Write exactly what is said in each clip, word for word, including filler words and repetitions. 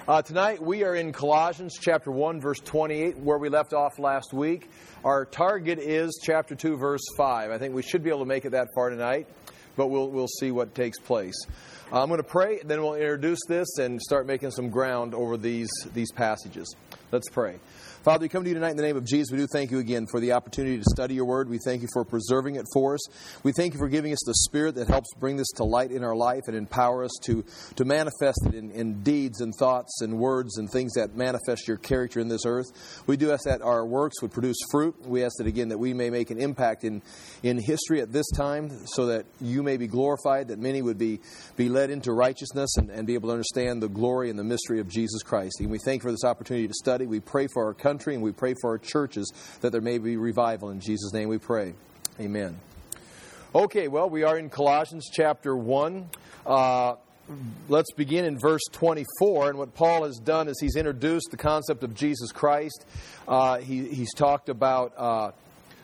Uh, tonight we are in Colossians chapter one, verse twenty-eight, where we left off last week. Our target is chapter two, verse five. I think we should be able to make it that far tonight, but we'll we'll see what takes place. Uh, I'm going to pray, then we'll introduce this and start making some ground over these these passages. Let's pray. Father, we come to you tonight in the name of Jesus. We do thank you again for the opportunity to study your word. We thank you for preserving it for us. We thank you for giving us the Spirit that helps bring this to light in our life and empower us to, to manifest it in, in deeds and thoughts and words and things that manifest your character in this earth. We do ask that our works would produce fruit. We ask that, again, that we may make an impact in, in history at this time so that you may be glorified, that many would be, be led into righteousness and, and be able to understand the glory and the mystery of Jesus Christ. And we thank you for this opportunity to study. We pray for our country. Country, and we pray for our churches that there may be revival. In Jesus' name we pray. Amen. Okay, well, we are in Colossians chapter one. Uh, let's begin in verse twenty-four. And what Paul has done is he's introduced the concept of Jesus Christ. Uh, he, he's talked about uh,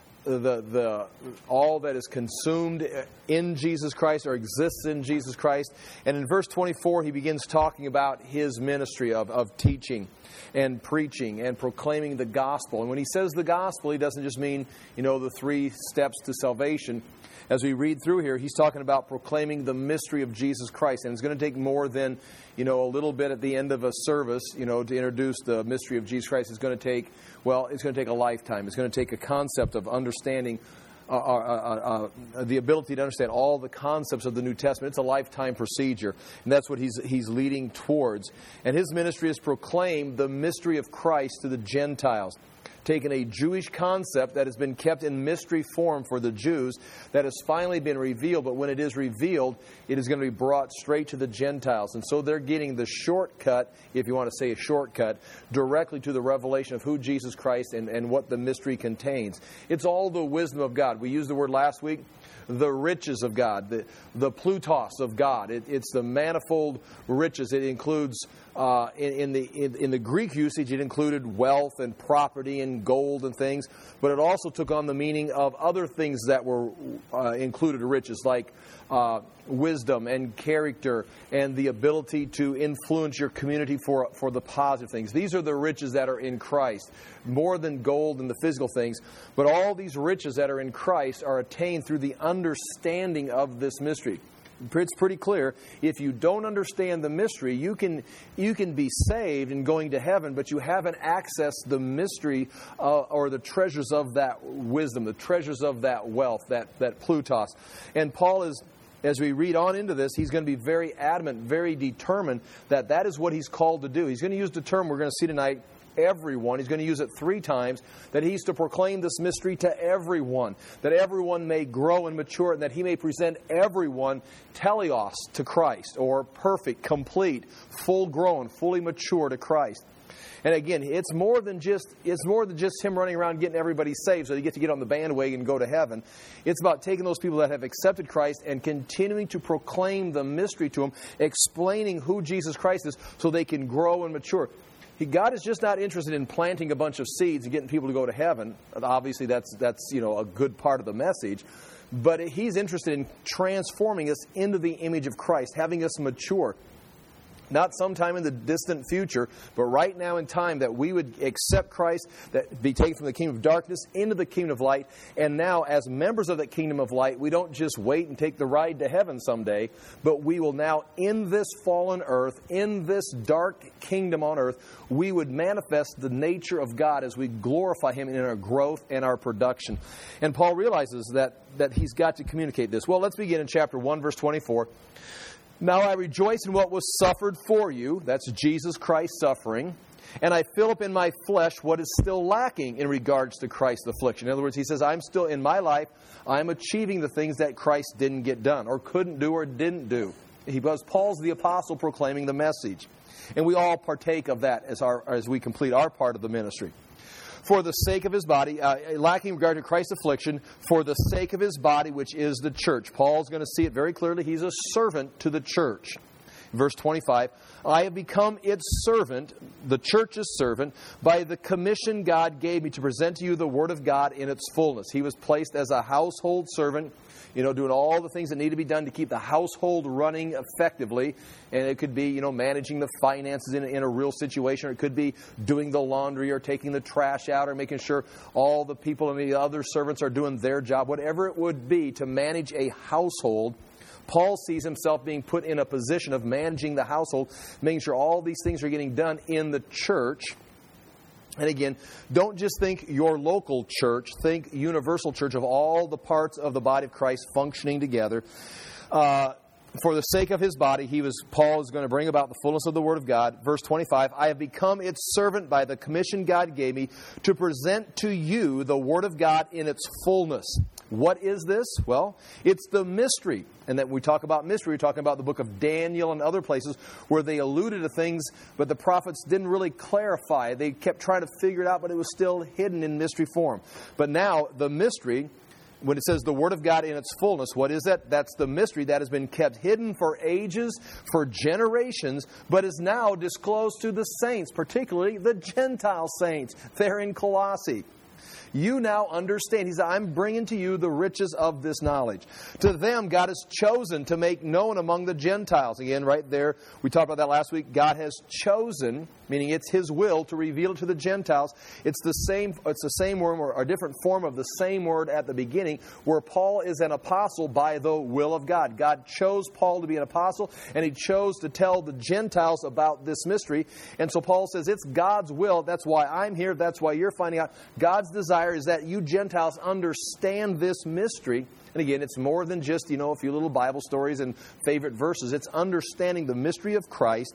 the the all that is consumed in Jesus Christ or exists in Jesus Christ. And in verse twenty-four, he begins talking about his ministry of, of teaching and preaching and proclaiming the gospel. And when he says the gospel, he doesn't just mean, you know, the three steps to salvation. As we read through here, he's talking about proclaiming the mystery of Jesus Christ. And it's going to take more than, you know, a little bit at the end of a service, you know, to introduce the mystery of Jesus Christ. It's going to take, well, it's going to take a lifetime. It's going to take a concept of understanding Uh, uh, uh, uh, the ability to understand all the concepts of the New Testament. It's a lifetime procedure, and that's what he's he's leading towards. And his ministry is proclaim the mystery of Christ to the Gentiles, taking a Jewish concept that has been kept in mystery form for the Jews that has finally been revealed, but when it is revealed, it is going to be brought straight to the Gentiles. And so they're getting the shortcut, if you want to say a shortcut, directly to the revelation of who Jesus Christ and, and what the mystery contains. It's all the wisdom of God. We used the word last week, the riches of God, the, the plutos of God. It, it's the manifold riches. It includes, uh, in, in the in, in the Greek usage, it included wealth and property and gold and things, but it also took on the meaning of other things that were uh, included riches, like uh, wisdom and character and the ability to influence your community for for the positive things. These are the riches that are in Christ, more than gold and the physical things, but all these riches that are in Christ are attained through the understanding of this mystery. It's pretty clear. If you don't understand the mystery, you can you can be saved and going to heaven, but you haven't accessed the mystery uh, or the treasures of that wisdom, the treasures of that wealth, that, that plutos. And Paul is, as we read on into this, he's going to be very adamant, very determined that that is what he's called to do. He's going to use the term we're going to see tonight, everyone. He's going to use it three times, that he's to proclaim this mystery to everyone, that everyone may grow and mature, and that he may present everyone teleos to Christ, or perfect, complete, full-grown, fully mature to Christ. And again, it's more than just it's more than just him running around getting everybody saved so they get to get on the bandwagon and go to heaven. It's about taking those people that have accepted Christ and continuing to proclaim the mystery to them, explaining who Jesus Christ is so they can grow and mature. He, God is just not interested in planting a bunch of seeds and getting people to go to heaven. Obviously, that's that's you know a good part of the message. But He's interested in transforming us into the image of Christ, having us mature. Not sometime in the distant future, but right now in time, that we would accept Christ, that be taken from the kingdom of darkness into the kingdom of light. And now, as members of that kingdom of light, we don't just wait and take the ride to heaven someday, but we will now, in this fallen earth, in this dark kingdom on earth, we would manifest the nature of God as we glorify Him in our growth and our production. And Paul realizes that, that he's got to communicate this. Well, let's begin in chapter one, verse twenty-four. Now I rejoice in what was suffered for you, that's Jesus Christ's suffering, and I fill up in my flesh what is still lacking in regards to Christ's affliction. In other words, he says, I'm still, in my life, I'm achieving the things that Christ didn't get done, or couldn't do, or didn't do. He was Paul's the apostle proclaiming the message. And we all partake of that as our as we complete our part of the ministry. For the sake of his body, uh, lacking regard to Christ's affliction, for the sake of his body, which is the church. Paul's going to see it very clearly. He's a servant to the church. Verse twenty-five, I have become its servant, the church's servant, by the commission God gave me to present to you the Word of God in its fullness. He was placed as a household servant, you know, doing all the things that need to be done to keep the household running effectively. And it could be, you know, managing the finances in, in a real situation, or it could be doing the laundry or taking the trash out or making sure all the people and the other servants are doing their job. Whatever it would be to manage a household, Paul sees himself being put in a position of managing the household, making sure all these things are getting done in the church. And again, don't just think your local church. Think universal church of all the parts of the body of Christ functioning together. Uh, for the sake of his body, he was Paul is going to bring about the fullness of the Word of God. Verse twenty-five, I have become its servant by the commission God gave me to present to you the Word of God in its fullness. What is this? Well, it's the mystery. And that we talk about mystery, we're talking about the book of Daniel and other places where they alluded to things, but the prophets didn't really clarify. They kept trying to figure it out, but it was still hidden in mystery form. But now, the mystery, when it says the Word of God in its fullness, what is that? That's the mystery that has been kept hidden for ages, for generations, but is now disclosed to the saints, particularly the Gentile saints there in Colossae. You now understand. He said, I'm bringing to you the riches of this knowledge. To them, God has chosen to make known among the Gentiles. Again, right there, we talked about that last week. God has chosen, meaning it's His will to reveal it to the Gentiles. It's the same It's the same word, or a different form of the same word at the beginning, where Paul is an apostle by the will of God. God chose Paul to be an apostle, and He chose to tell the Gentiles about this mystery. And so Paul says, it's God's will. That's why I'm here. That's why you're finding out. God's desire is that you Gentiles understand this mystery. And again, it's more than just, you know, a few little Bible stories and favorite verses. It's understanding the mystery of Christ.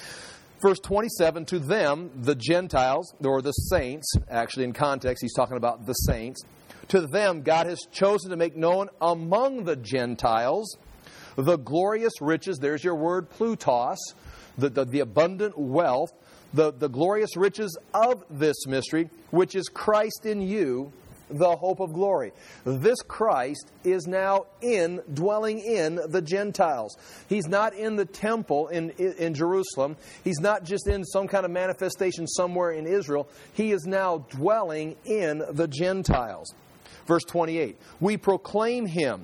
Verse twenty-seven, to them, the Gentiles, or the saints, actually in context, he's talking about the saints. To them, God has chosen to make known among the Gentiles the glorious riches, there's your word, plutos, the, the, the abundant wealth, The, the glorious riches of this mystery, which is Christ in you, the hope of glory. This Christ is now in, dwelling in the Gentiles. He's not in the temple in, in Jerusalem. He's not just in some kind of manifestation somewhere in Israel. He is now dwelling in the Gentiles. Verse twenty-eight, we proclaim Him,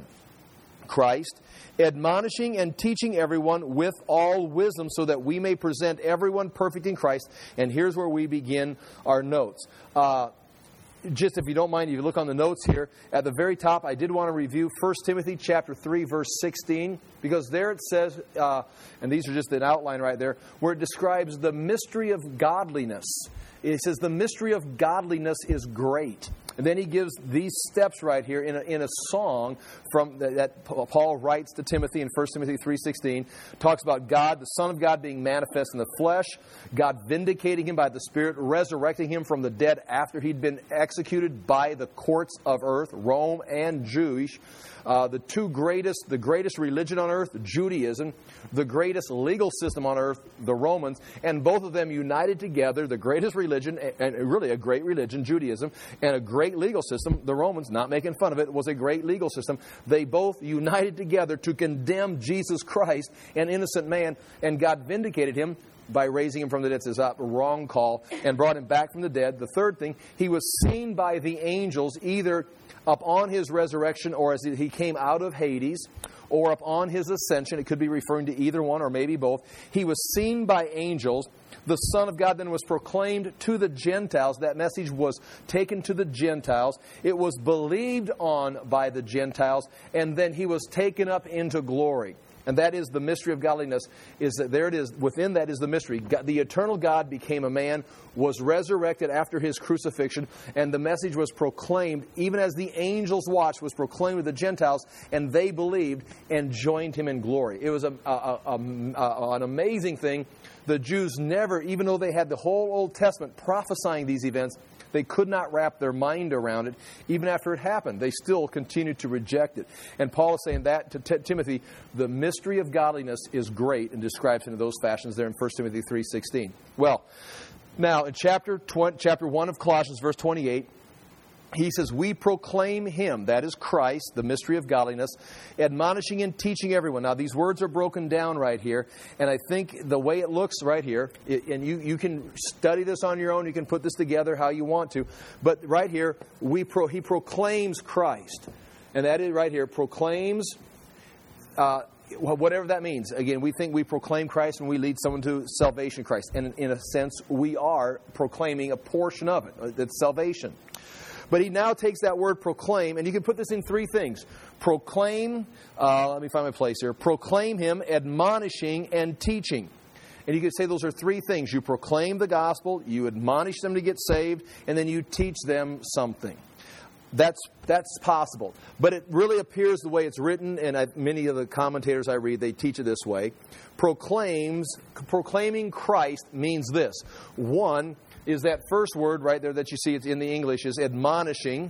Christ, admonishing and teaching everyone with all wisdom, so that we may present everyone perfect in Christ. And here's where we begin our notes. Uh, just if you don't mind, if you look on the notes here, at the very top, I did want to review First Timothy chapter three, verse sixteen, because there it says, uh, and these are just an outline right there, where it describes the mystery of godliness. It says the mystery of godliness is great. And then he gives these steps right here in a, in a song from the, that Paul writes to Timothy in First Timothy three sixteen. Talks about God, the Son of God, being manifest in the flesh, God vindicating Him by the Spirit, resurrecting Him from the dead after He'd been executed by the courts of earth, Rome and Jewish. Uh, the two greatest, the greatest religion on earth, Judaism, the greatest legal system on earth, the Romans, and both of them united together, the greatest religion, and really a great religion, Judaism, and a great legal system, the Romans, not making fun of it, was a great legal system. They both united together to condemn Jesus Christ, an innocent man, and God vindicated Him by raising Him from the dead. It's a wrong call, and brought Him back from the dead. The third thing, He was seen by the angels either upon His resurrection, or as He came out of Hades, or upon His ascension. It could be referring to either one or maybe both. He was seen by angels. The Son of God then was proclaimed to the Gentiles. That message was taken to the Gentiles. It was believed on by the Gentiles, and then He was taken up into glory. And that is the mystery of godliness, is that there it is, within that is the mystery. God, the eternal God became a man, was resurrected after His crucifixion, and the message was proclaimed, even as the angels watched, was proclaimed to the Gentiles, and they believed and joined Him in glory. It was a, a, a, a, an amazing thing. The Jews never, even though they had the whole Old Testament prophesying these events, they could not wrap their mind around it. Even after it happened, they still continued to reject it. And Paul is saying that to T- Timothy, the mystery of godliness is great, and describes it in those fashions there in First Timothy three sixteen. Well, now in chapter twenty, chapter one of Colossians, verse twenty-eight, he says, we proclaim him, that is Christ, the mystery of godliness, admonishing and teaching everyone. Now, these words are broken down right here, and I think the way it looks right here, it, and you, you can study this on your own, you can put this together how you want to, but right here, we pro, he proclaims Christ. And that is right here, proclaims, uh, whatever that means. Again, we think we proclaim Christ when we lead someone to salvation Christ. And in a sense, we are proclaiming a portion of it. That's salvation. But he now takes that word proclaim, and you can put this in three things. Proclaim, uh, let me find my place here. Proclaim him, admonishing, and teaching. And you could say those are three things. You proclaim the gospel, you admonish them to get saved, and then you teach them something. That's that's possible. But it really appears the way it's written, and I, many of the commentators I read, they teach it this way. Proclaims, proclaiming Christ means this. One is that first word right there that you see, it's in the English, is admonishing.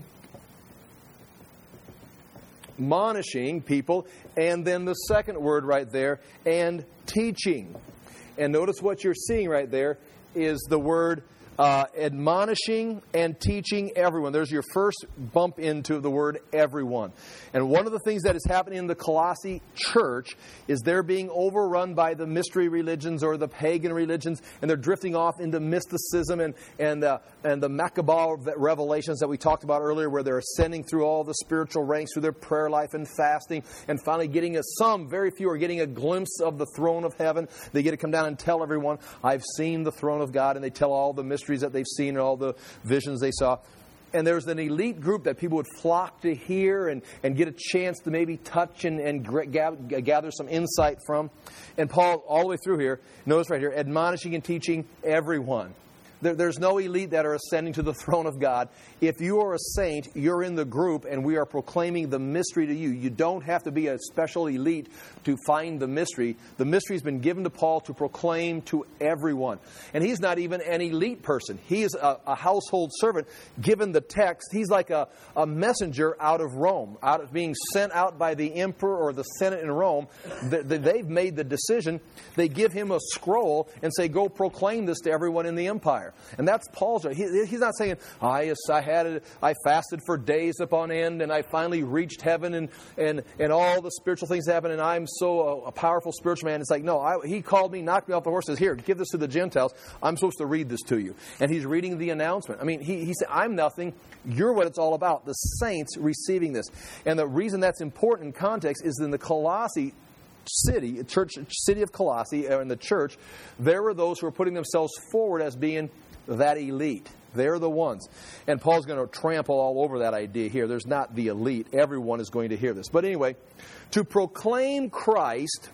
Admonishing people. And then the second word right there, and teaching. And notice what you're seeing right there is the word Uh, admonishing and teaching everyone. There's your first bump into the word everyone. And one of the things that is happening in the Colossae church is they're being overrun by the mystery religions or the pagan religions, and they're drifting off into mysticism and and uh, and the Macabre revelations that we talked about earlier, where they're ascending through all the spiritual ranks through their prayer life and fasting, and finally getting a, some, very few are getting a glimpse of the throne of heaven. They get to come down and tell everyone, I've seen the throne of God, and they tell all the mysteries that they've seen and all the visions they saw. And there's an elite group that people would flock to hear and, and get a chance to maybe touch and, and gather some insight from. And Paul, all the way through here, notice right here, admonishing and teaching everyone. There, there's no elite that are ascending to the throne of God. If you are a saint, you're in the group, and we are proclaiming the mystery to you. You don't have to be a special elite to find the mystery. The mystery has been given to Paul to proclaim to everyone. And he's not even an elite person. He is a, a household servant. Given the text, he's like a, a messenger out of Rome, out of being sent out by the emperor or the senate in Rome. They've made the decision. They give him a scroll and say, go proclaim this to everyone in the empire. And that's Paul's. He, he's not saying, I, I had it, I fasted for days upon end, and I finally reached heaven, and and, and all the spiritual things happened, and I'm so a, a powerful spiritual man. It's like, no, I, he called me, knocked me off the horse, says, here, give this to the Gentiles. I'm supposed to read this to you. And he's reading the announcement. I mean, he, he said, I'm nothing. You're what it's all about. The saints receiving this. And the reason that's important in context is in the Colossae city, church, city of Colossae, in the church, there were those who were putting themselves forward as being that elite. They're the ones. And Paul's going to trample all over that idea here. There's not the elite. Everyone is going to hear this. But anyway, to proclaim Christ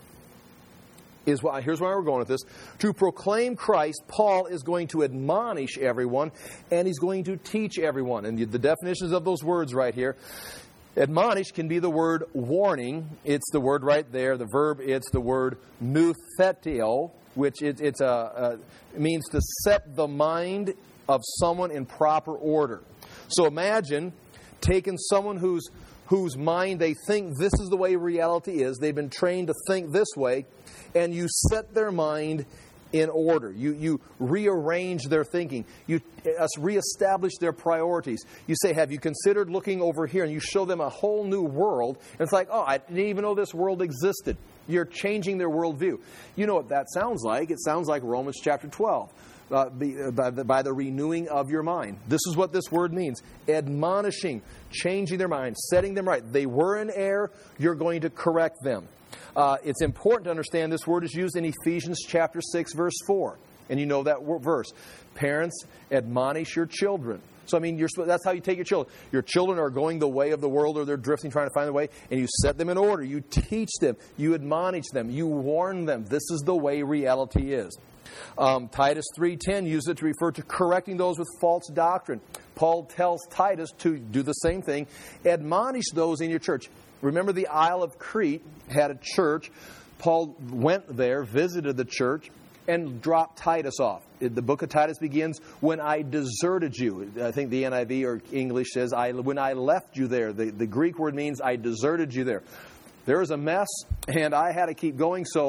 is what, here's where we're going with this. To proclaim Christ, Paul is going to admonish everyone, and he's going to teach everyone. And the definitions of those words right here. Admonish can be the word warning. It's the word right there. The verb, it's the word noutheteo, which it, it's a, a, means to set the mind of someone in proper order. So imagine taking someone whose whose mind they think this is the way reality is. They've been trained to think this way, and you set their mind in order. You you rearrange their thinking. You uh, reestablish their priorities. You say, have you considered looking over here? And you show them a whole new world. And it's like, oh, I didn't even know this world existed. You're changing their worldview. You know what that sounds like? It sounds like Romans chapter twelve. Uh, the, uh, by, the, by the renewing of your mind. This is what this word means. Admonishing, changing their mind, setting them right. They were in error. You're going to correct them. Uh, it's important to understand this word is used in Ephesians chapter six, verse four. And you know that verse. Parents, admonish your children. So, I mean, you're, that's how you take your children. Your children are going the way of the world, or they're drifting, trying to find the way, and you set them in order. You teach them. You admonish them. You warn them. This is the way reality is. Um, Titus three ten used it to refer to correcting those with false doctrine. Paul tells Titus to do the same thing. Admonish those in your church. Remember, the Isle of Crete had a church. Paul went there, visited the church, and dropped Titus off. The book of Titus begins, when I deserted you. I think the N I V or English says, I, when I left you there. The, the Greek word means I deserted you there. There was a mess, and I had to keep going, so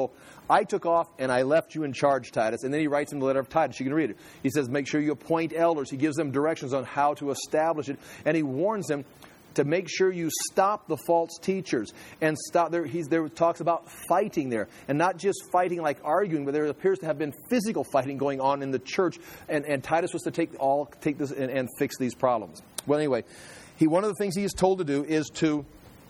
I took off and I left you in charge, Titus. And then he writes in the letter of Titus. You can read it. He says, make sure you appoint elders. He gives them directions on how to establish it. And he warns them to make sure you stop the false teachers. And stop there. He's there talks about fighting there. And not just fighting like arguing, but there appears to have been physical fighting going on in the church. And, and Titus was to take all take this and, and fix these problems. Well, anyway, he one of the things he is told to do is to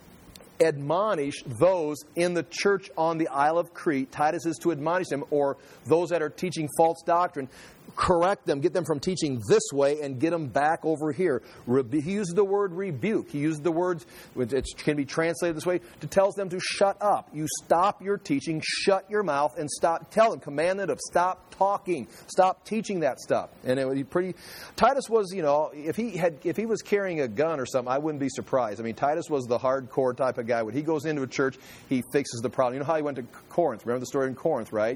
admonish those in the church on the Isle of Crete. Titus is to admonish them, or those that are teaching false doctrine, correct them, get them from teaching this way and get them back over here. Re- he uses the word rebuke. He uses the words, which it can be translated this way, to tells them to shut up. You stop your teaching, shut your mouth, and stop. Tell them, command them to stop talking, stop teaching that stuff. And it would be pretty. Titus was, you know, if he had, if he was carrying a gun or something, I wouldn't be surprised. I mean, Titus was the hardcore type of guy. When he goes into a church, he fixes the problem. You know how he went to Corinth? Remember the story in Corinth, right?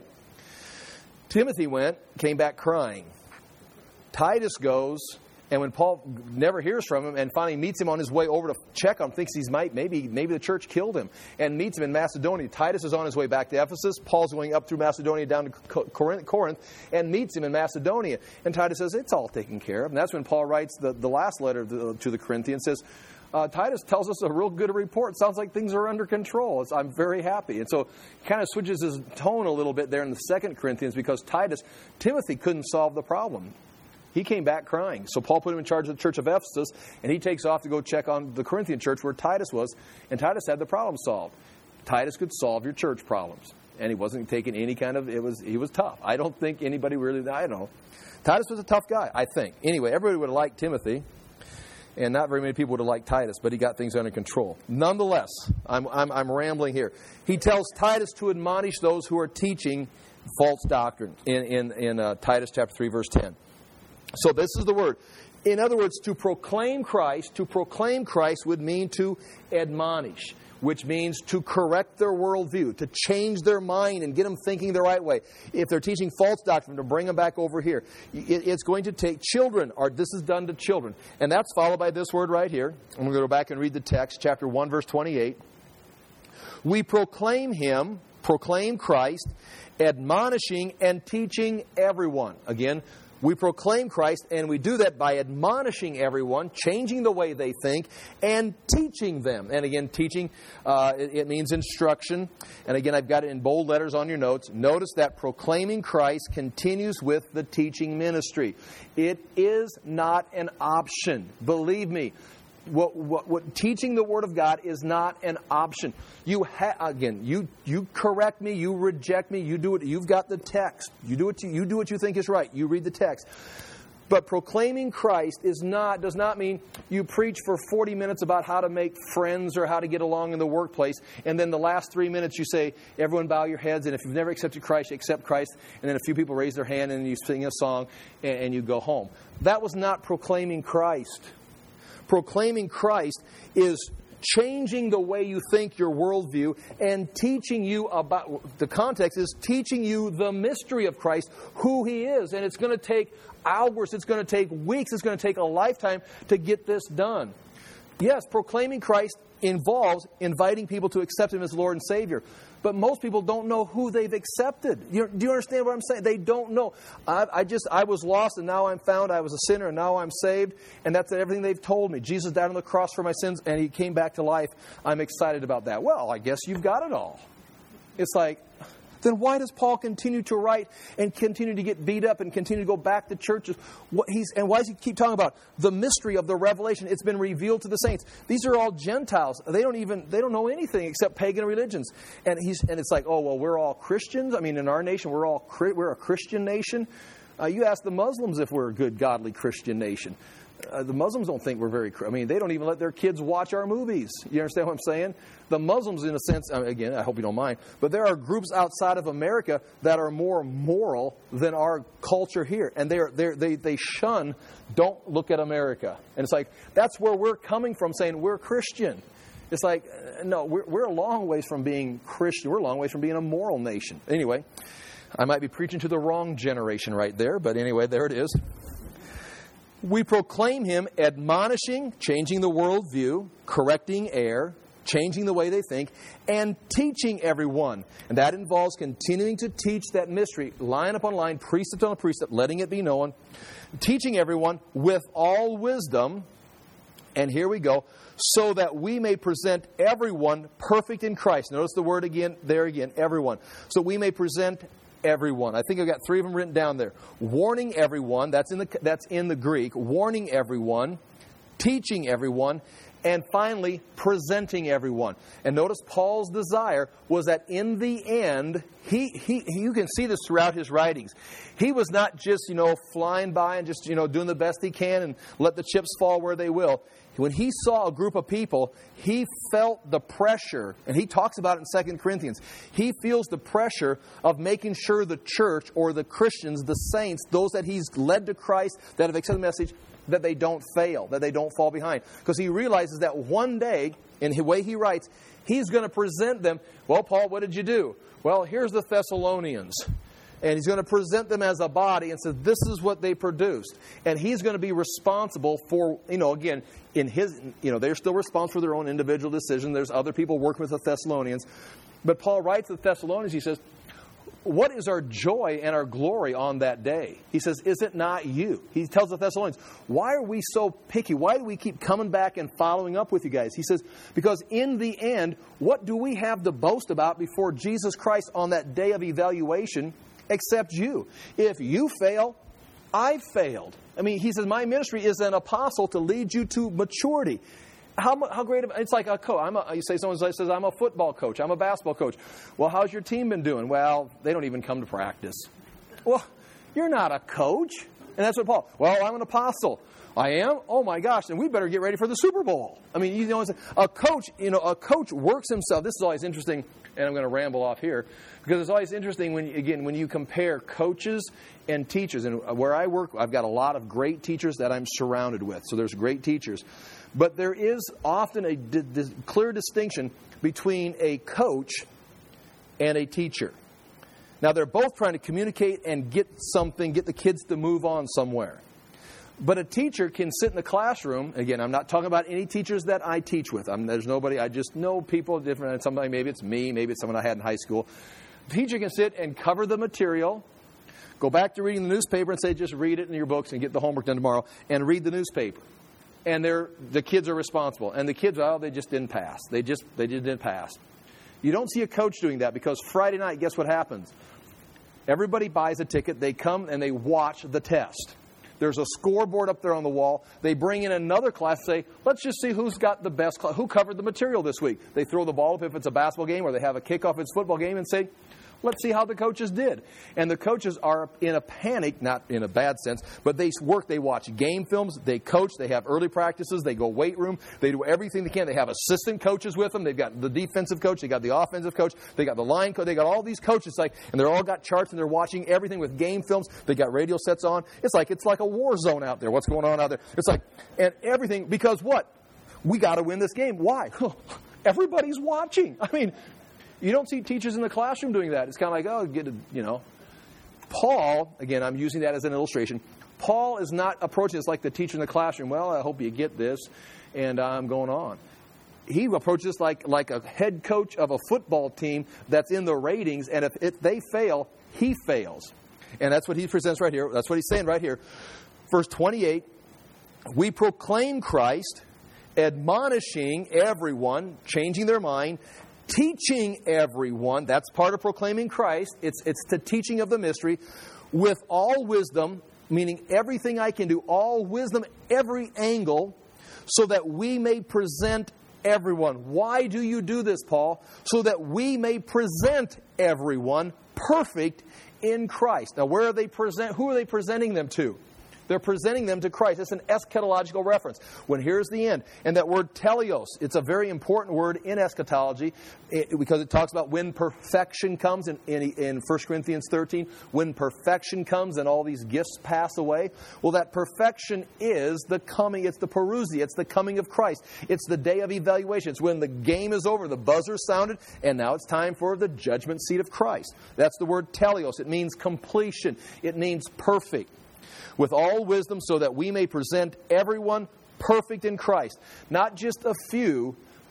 Timothy went, came back crying. Titus goes, and when Paul never hears from him and finally meets him on his way over to check on him, thinks he's might maybe maybe the church killed him, and meets him in Macedonia. Titus is on his way back to Ephesus. Paul's going up through Macedonia down to Corinth, Corinth and meets him in Macedonia. And Titus says, it's all taken care of. And that's when Paul writes the, the last letter to, to the Corinthians, says, Uh, Titus tells us a real good report. Sounds like things are under control. It's, I'm very happy. And so he kind of switches his tone a little bit there in the Second Corinthians, because Titus, Timothy couldn't solve the problem. He came back crying. So Paul put him in charge of the church of Ephesus, and he takes off to go check on the Corinthian church where Titus was, and Titus had the problem solved. Titus could solve your church problems. And he wasn't taking any kind of, it was he was tough. I don't think anybody really, I don't know. Titus was a tough guy, I think. Anyway, everybody would have liked Timothy. And not very many people would have liked Titus, but he got things under control. Nonetheless, I'm, I'm, I'm rambling here. He tells Titus to admonish those who are teaching false doctrine in, in, in uh, Titus chapter three, verse ten. So this is the word. In other words, to proclaim Christ, to proclaim Christ would mean to admonish, which means to correct their worldview, to change their mind and get them thinking the right way. If they're teaching false doctrine, to bring them back over here. It's going to take children, or this is done to children. And that's followed by this word right here. I'm going to go back and read the text, chapter one, verse twenty-eight. We proclaim Him, proclaim Christ, admonishing and teaching everyone. Again, we proclaim Christ, and we do that by admonishing everyone, changing the way they think, and teaching them. And again, teaching, uh, it, it means instruction. And again, I've got it in bold letters on your notes. Notice that proclaiming Christ continues with the teaching ministry. It is not an option. Believe me. What, what, what teaching the Word of God is not an option. You ha, again, you you correct me, you reject me, you do it. You've got the text. You do it. You do what you think is right. You read the text. But proclaiming Christ is not does not mean you preach for forty minutes about how to make friends or how to get along in the workplace, and then the last three minutes you say, "Everyone bow your heads," and if you've never accepted Christ, accept Christ, and then a few people raise their hand and you sing a song and, and you go home. That was not proclaiming Christ. Proclaiming Christ is changing the way you think, your worldview, and teaching you about, the context is teaching you the mystery of Christ, who He is. And it's going to take hours, it's going to take weeks, it's going to take a lifetime to get this done. Yes, proclaiming Christ involves inviting people to accept Him as Lord and Savior. But most people don't know who they've accepted. You, do you understand what I'm saying? They don't know. I, I just, I was lost and now I'm found. I was a sinner and now I'm saved. And that's everything they've told me. Jesus died on the cross for my sins and He came back to life. I'm excited about that. Well, I guess you've got it all. It's like, then why does Paul continue to write and continue to get beat up and continue to go back to churches? What he's, and why does he keep talking about the mystery of the revelation? It's been revealed to the saints. These are all Gentiles. They don't even they don't know anything except pagan religions. And he's and it's like, oh well, we're all Christians. I mean, in our nation, we're all we're a Christian nation. Uh, you ask the Muslims if we're a good, godly Christian nation. Uh, the Muslims don't think we're very... I mean, they don't even let their kids watch our movies. You understand what I'm saying? The Muslims, in a sense... I mean, again, I hope you don't mind. But there are groups outside of America that are more moral than our culture here. And they're, they're, they they shun, don't look at America. And it's like, that's where we're coming from, saying we're Christian. It's like, no, we're, we're a long ways from being Christian. We're a long ways from being a moral nation. Anyway, I might be preaching to the wrong generation right there. But anyway, there it is. We proclaim Him admonishing, changing the worldview, correcting error, changing the way they think, and teaching everyone. And that involves continuing to teach that mystery, line upon line, precept on precept, letting it be known, teaching everyone with all wisdom, and here we go, so that we may present everyone perfect in Christ. Notice the word again, there again, everyone. So we may present everyone. I think I've got three of them written down there. Warning everyone, that's in the that's in the Greek, warning everyone, teaching everyone, and finally, presenting everyone. And notice Paul's desire was that in the end, he, he you can see this throughout his writings. He was not just, you know, flying by and just, you know, doing the best he can and let the chips fall where they will. When he saw a group of people, he felt the pressure, and he talks about it in Second Corinthians. He feels the pressure of making sure the church or the Christians, the saints, those that he's led to Christ, that have accepted the message, that they don't fail, that they don't fall behind. Because he realizes that one day, in the way he writes, he's going to present them. Well, Paul, what did you do? Well, here's the Thessalonians. And he's going to present them as a body and say, this is what they produced. And he's going to be responsible for, you know, again, in his, you know, they're still responsible for their own individual decision. There's other people working with the Thessalonians. But Paul writes to the Thessalonians, he says, what is our joy and our glory on that day? He says, is it not you? He tells the Thessalonians, why are we so picky? Why do we keep coming back and following up with you guys? He says, because in the end, what do we have to boast about before Jesus Christ on that day of evaluation except you? If you fail, I failed. I mean, he says, my ministry is an apostle to lead you to maturity. How how great of, it's like a coach. I'm a, you say someone says I'm a football coach. I'm a basketball coach. Well, how's your team been doing? Well, they don't even come to practice. Well, you're not a coach, and that's what Paul. Well, I'm an apostle. I am. Oh my gosh! Then we better get ready for the Super Bowl. I mean, you know, a coach. You know, a coach works himself. This is always interesting, and I'm going to ramble off here because it's always interesting when again when you compare coaches and teachers. And where I work, I've got a lot of great teachers that I'm surrounded with. So there's great teachers. But there is often a di- di- clear distinction between a coach and a teacher. Now, they're both trying to communicate and get something, get the kids to move on somewhere. But a teacher can sit in the classroom. Again, I'm not talking about any teachers that I teach with. I'm, there's nobody. I just know people different. Somebody, maybe it's me, maybe it's someone I had in high school. The teacher can sit and cover the material, go back to reading the newspaper and say, just read it in your books and get the homework done tomorrow, and read the newspaper. And they're, the kids are responsible. And the kids, well, they just didn't pass. They just they just didn't pass. You don't see a coach doing that because Friday night, guess what happens? Everybody buys a ticket. They come and they watch the test. There's a scoreboard up there on the wall. They bring in another class and say, let's just see who's got the best class, who covered the material this week. They throw the ball up if it's a basketball game or they have a kickoff if it's a football game and say, let's see how the coaches did. And the coaches are in a panic, not in a bad sense, but they work, they watch game films, they coach, they have early practices, they go weight room, they do everything they can. They have assistant coaches with them. They've got the defensive coach, they got the offensive coach, they got the line coach, they got all these coaches, like, and they're all got charts and they're watching everything with game films. They got radio sets on. It's like it's like a war zone out there. What's going on out there? It's like, and everything, because what? We got to win this game. Why? Everybody's watching. I mean, you don't see teachers in the classroom doing that. It's kind of like, oh, get it, you know. Paul, again, I'm using that as an illustration. Paul is not approaching this like the teacher in the classroom. Well, I hope you get this, and I'm going on. He approaches this like, like a head coach of a football team that's in the ratings, and if, if they fail, he fails. And that's what he presents right here. That's what he's saying right here. Verse twenty-eight, we proclaim Christ, admonishing everyone, changing their mind, teaching everyone, that's part of proclaiming Christ, it's it's the teaching of the mystery, with all wisdom, meaning everything I can do, all wisdom, every angle, so that we may present everyone. Why do you do this, Paul? So that we may present everyone perfect in Christ. Now, where are they present? Who are they presenting them to? They're presenting them to Christ. It's an eschatological reference. When here's the end. And that word teleos, it's a very important word in eschatology because it talks about when perfection comes in, in, in First Corinthians thirteen. When perfection comes and all these gifts pass away. Well, that perfection is the coming. It's the parousia. It's the coming of Christ. It's the day of evaluation. It's when the game is over. The buzzer sounded. And now it's time for the judgment seat of Christ. That's the word teleos. It means completion. It means perfect. With all wisdom, so that we may present everyone perfect in Christ. Not just a few.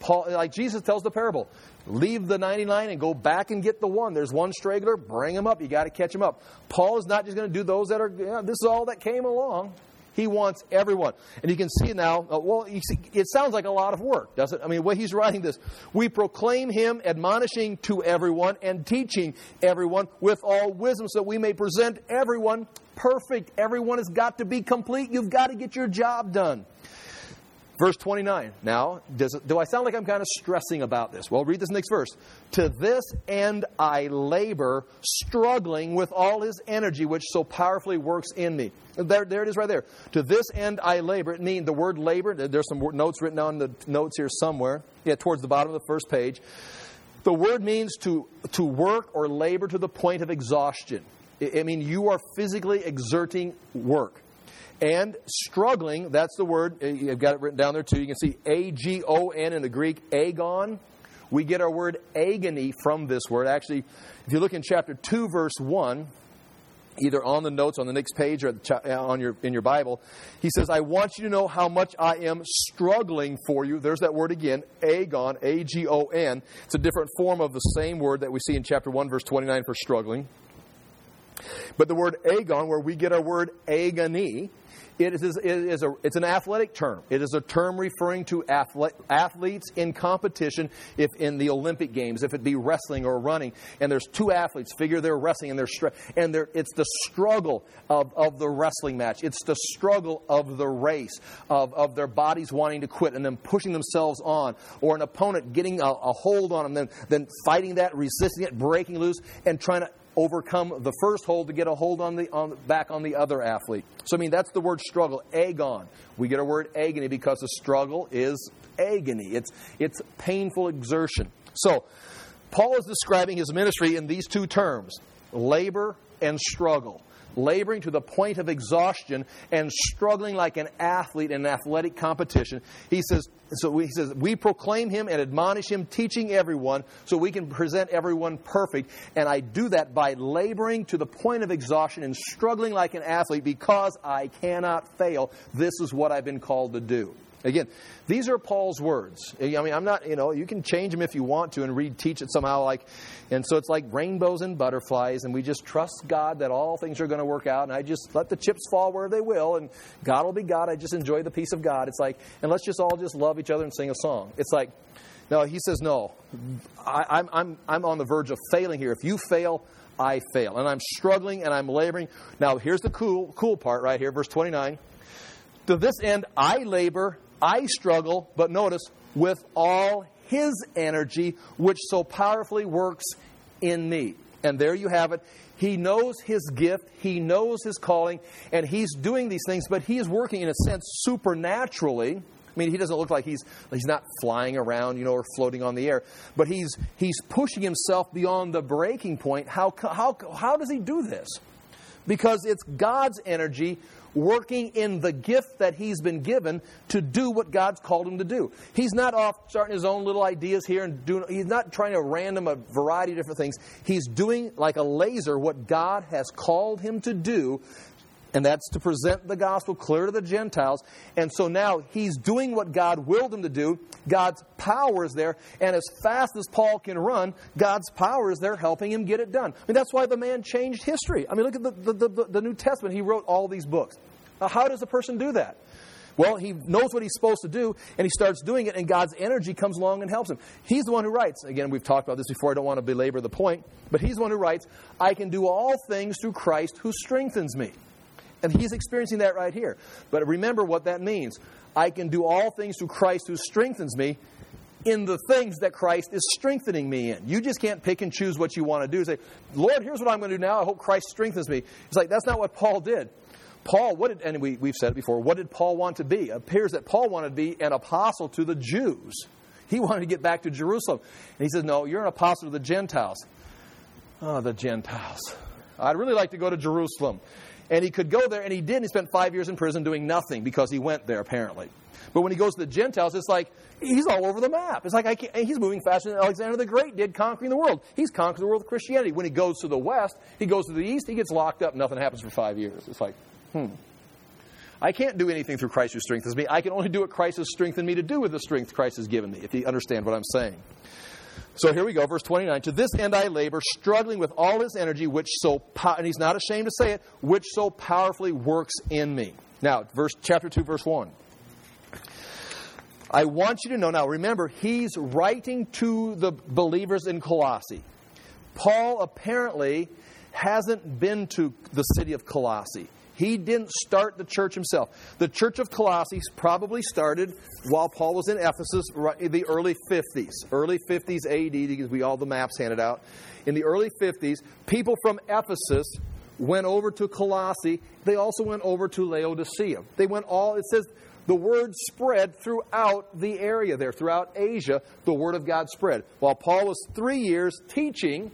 Paul, like Jesus tells the parable, leave the ninety-nine and go back and get the one. There's one straggler, bring him up. You got to catch him up. Paul is not just going to do those that are, you know, this is all that came along. He wants everyone. And you can see now, uh, well, you see, it sounds like a lot of work, doesn't it? I mean, when he's writing this, we proclaim him, admonishing to everyone and teaching everyone with all wisdom so that we may present everyone perfect. Everyone has got to be complete. You've got to get your job done. Verse twenty-nine. Now, does it, do I sound like I'm kind of stressing about this? Well, read this next verse. To this end I labor, struggling with all his energy, which so powerfully works in me. There, there it is right there. To this end I labor. It means the word labor. There's some notes written on the notes here somewhere. Yeah, towards the bottom of the first page. The word means to, to work or labor to the point of exhaustion. I, I mean, you are physically exerting work. And struggling, that's the word. You've got it written down there too. You can see A G O N in the Greek, agon. We get our word agony from this word. Actually, if you look in chapter two, verse one, either on the notes on the next page or on your in your Bible, he says, I want you to know how much I am struggling for you. There's that word again, agon, A G O N. It's a different form of the same word that we see in chapter one, verse twenty-nine for struggling. But the word agon, where we get our word agony, it is, it is a, it's an athletic term. It is a term referring to athlete, athletes in competition if in the Olympic Games, if it be wrestling or running. And there's two athletes, figure they're wrestling, and, they're, and they're, it's the struggle of, of the wrestling match. It's the struggle of the race, of, of their bodies wanting to quit and then pushing themselves on, or an opponent getting a, a hold on them, then, then fighting that, resisting it, breaking loose, and trying to overcome the first hold to get a hold on the on back on the other athlete. So I mean, that's the word struggle, agon. We get our word agony because the struggle is agony. It's it's painful exertion. So Paul is describing his ministry in these two terms, labor and struggle. Laboring to the point of exhaustion and struggling like an athlete in an athletic competition. He says, so he says, we proclaim him and admonish him, teaching everyone so we can present everyone perfect. And I do that by laboring to the point of exhaustion and struggling like an athlete because I cannot fail. This is what I've been called to do. Again, these are Paul's words. I mean, I'm not, you know, you can change them if you want to and read, teach it somehow like, and so it's like rainbows and butterflies, and we just trust God that all things are going to work out, and I just let the chips fall where they will, and God will be God. I just enjoy the peace of God. It's like, and let's just all just love each other and sing a song. It's like, no, he says, no, I, I'm, I'm, I'm on the verge of failing here. If you fail, I fail, and I'm struggling and I'm laboring. Now, here's the cool, cool part right here, verse twenty-nine. To this end, I labor, I struggle, but notice, with all his energy, which so powerfully works in me. And there you have it. He knows his gift. He knows his calling. And he's doing these things, but he is working, in a sense, supernaturally. I mean, he doesn't look like he's he's not flying around, you know, or floating on the air. But he's he's pushing himself beyond the breaking point. How how how does he do this? Because it's God's energy working in the gift that he's been given to do what God's called him to do. He's not off starting his own little ideas here and doing, he's not trying to random a variety of different things. He's doing like a laser what God has called him to do, and that's to present the gospel clear to the Gentiles. And so now he's doing what God willed him to do. God's power is there, and as fast as Paul can run, God's power is there helping him get it done. I mean, that's why the man changed history. I mean, look at the, the, the, the New Testament. He wrote all these books. Now, how does a person do that? Well, he knows what he's supposed to do, and he starts doing it, and God's energy comes along and helps him. He's the one who writes. Again, we've talked about this before. I don't want to belabor the point, but he's the one who writes, I can do all things through Christ who strengthens me. And he's experiencing that right here. But remember what that means. I can do all things through Christ who strengthens me in the things that Christ is strengthening me in. You just can't pick and choose what you want to do. Say, Lord, here's what I'm going to do now. I hope Christ strengthens me. It's like, that's not what Paul did. Paul, what did, and we, we've said it before, what did Paul want to be? It appears that Paul wanted to be an apostle to the Jews. He wanted to get back to Jerusalem. And he says, no, you're an apostle to the Gentiles. Oh, the Gentiles. I'd really like to go to Jerusalem. And he could go there, and he did. And he spent five years in prison doing nothing because he went there, apparently. But when he goes to the Gentiles, it's like he's all over the map. It's like I can't, he's moving faster than Alexander the Great did, conquering the world. He's conquered the world with Christianity. When he goes to the West, he goes to the East, he gets locked up. Nothing happens for five years. It's like, hmm. I can't do anything through Christ who strengthens me. I can only do what Christ has strengthened me to do with the strength Christ has given me, if you understand what I'm saying. So here we go, verse twenty-nine. To this end I labor, struggling with all his energy, which so, po- and he's not ashamed to say it, which so powerfully works in me. Now, verse chapter two, verse one. I want you to know, now remember, he's writing to the believers in Colossae. Paul apparently hasn't been to the city of Colossae. He didn't start the church himself. The church of Colossae probably started while Paul was in Ephesus in the early fifties. Early fifties A D, because we all the maps handed out. In the early fifties, people from Ephesus went over to Colossae. They also went over to Laodicea. They went all, it says, the word spread throughout the area there, throughout Asia, the word of God spread. While Paul was three years teaching,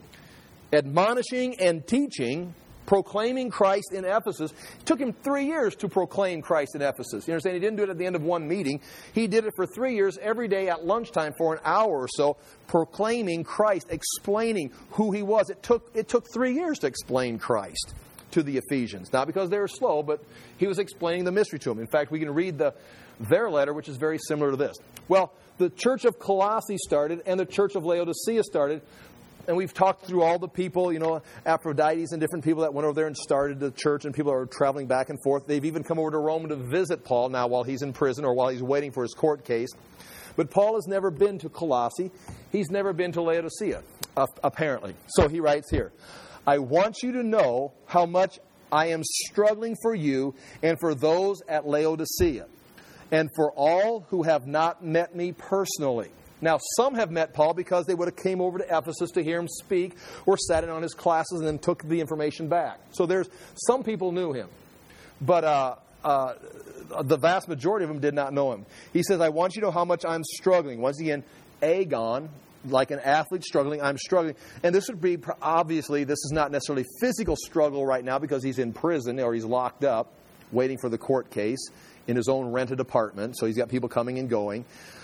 admonishing and teaching, proclaiming Christ in Ephesus. It took him three years to proclaim Christ in Ephesus. You understand? He didn't do it at the end of one meeting. He did it for three years every day at lunchtime for an hour or so, proclaiming Christ, explaining who he was. It took, it took three years to explain Christ to the Ephesians. Not because they were slow, but he was explaining the mystery to them. In fact, we can read the their letter, which is very similar to this. Well, the church of Colossae started, and the church of Laodicea started. And we've talked through all the people, you know, Aphrodite and different people that went over there and started the church, and people are traveling back and forth. They've even come over to Rome to visit Paul now while he's in prison or while he's waiting for his court case. But Paul has never been to Colossae. He's never been to Laodicea, uh, apparently. So he writes here, I want you to know how much I am struggling for you and for those at Laodicea, and for all who have not met me personally. Now, some have met Paul because they would have came over to Ephesus to hear him speak or sat in on his classes and then took the information back. So there's some people knew him. But uh, uh, the vast majority of them did not know him. He says, I want you to know how much I'm struggling. Once again, agon, like an athlete struggling, I'm struggling. And this would be, obviously, this is not necessarily physical struggle right now because he's in prison or he's locked up waiting for the court case in his own rented apartment. So he's got people coming and going.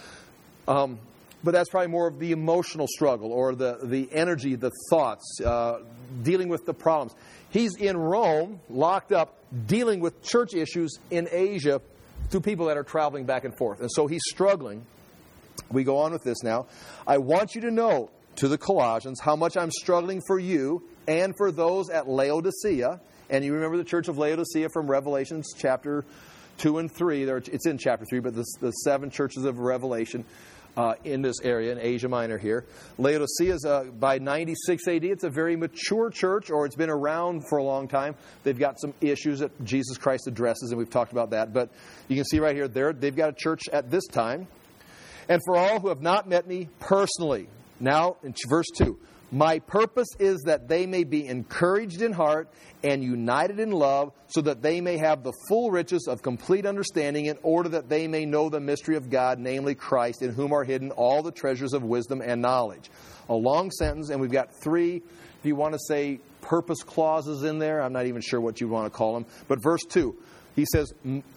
Um... But that's probably more of the emotional struggle or the, the energy, the thoughts, uh, dealing with the problems. He's in Rome, locked up, dealing with church issues in Asia through people that are traveling back and forth. And so he's struggling. We go on with this now. I want you to know, to the Colossians, how much I'm struggling for you and for those at Laodicea. And you remember the church of Laodicea from Revelations chapter two and three. It's in chapter three, but the, the seven churches of Revelation. Uh, in this area, in Asia Minor here. Laodicea is, uh, by ninety-six A D, it's a very mature church, or it's been around for a long time. They've got some issues that Jesus Christ addresses, and we've talked about that. But you can see right here, they're, they've got a church at this time. And for all who have not met me personally, now in verse two, my purpose is that they may be encouraged in heart and united in love, so that they may have the full riches of complete understanding, in order that they may know the mystery of God, namely Christ, in whom are hidden all the treasures of wisdom and knowledge. A long sentence, and we've got three, if you want to say, purpose clauses in there. I'm not even sure what you want to call them. But verse two, he says,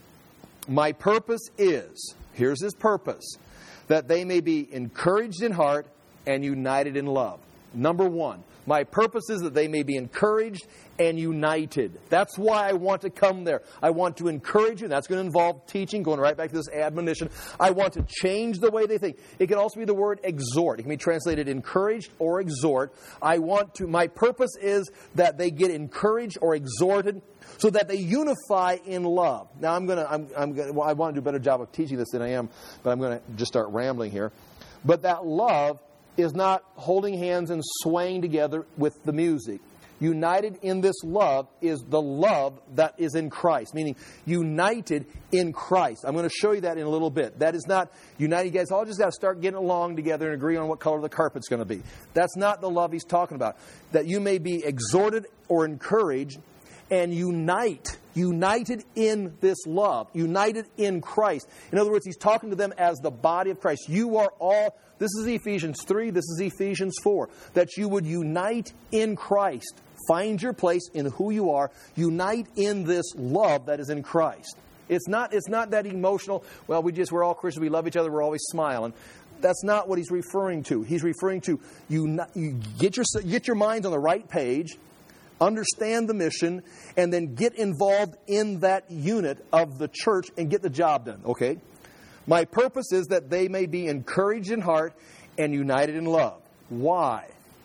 my purpose is, here's his purpose, that they may be encouraged in heart and united in love. Number one, my purpose is that they may be encouraged and united. That's why I want to come there. I want to encourage you. That's going to involve teaching, going right back to this admonition. I want to change the way they think. It can also be the word exhort. It can be translated encouraged or exhort. I want to, my purpose is that they get encouraged or exhorted so that they unify in love. Now, I'm going to, I'm, I'm going to, well, I want to do a better job of teaching this than I am, but I'm going to just start rambling here. But that love is not holding hands and swaying together with the music. United in this love is the love that is in Christ, meaning united in Christ. I'm going to show you that in a little bit. That is not united. You guys all just got to start getting along together and agree on what color the carpet's going to be. That's not the love he's talking about. That you may be exhorted or encouraged and unite, united in this love, united in Christ. In other words, he's talking to them as the body of Christ. You are all, this is Ephesians three, this is Ephesians four, that you would unite in Christ. Find your place in who you are. Unite in this love that is in Christ. It's not, it's not that emotional, well, we just, we're all Christians, we love each other, we're always smiling. That's not what he's referring to. He's referring to, you, you get your, get your minds on the right page. understand the mission, and then get involved in that unit of the church and get the job done. Okay? My purpose is that they may be encouraged in heart and united in love. Why?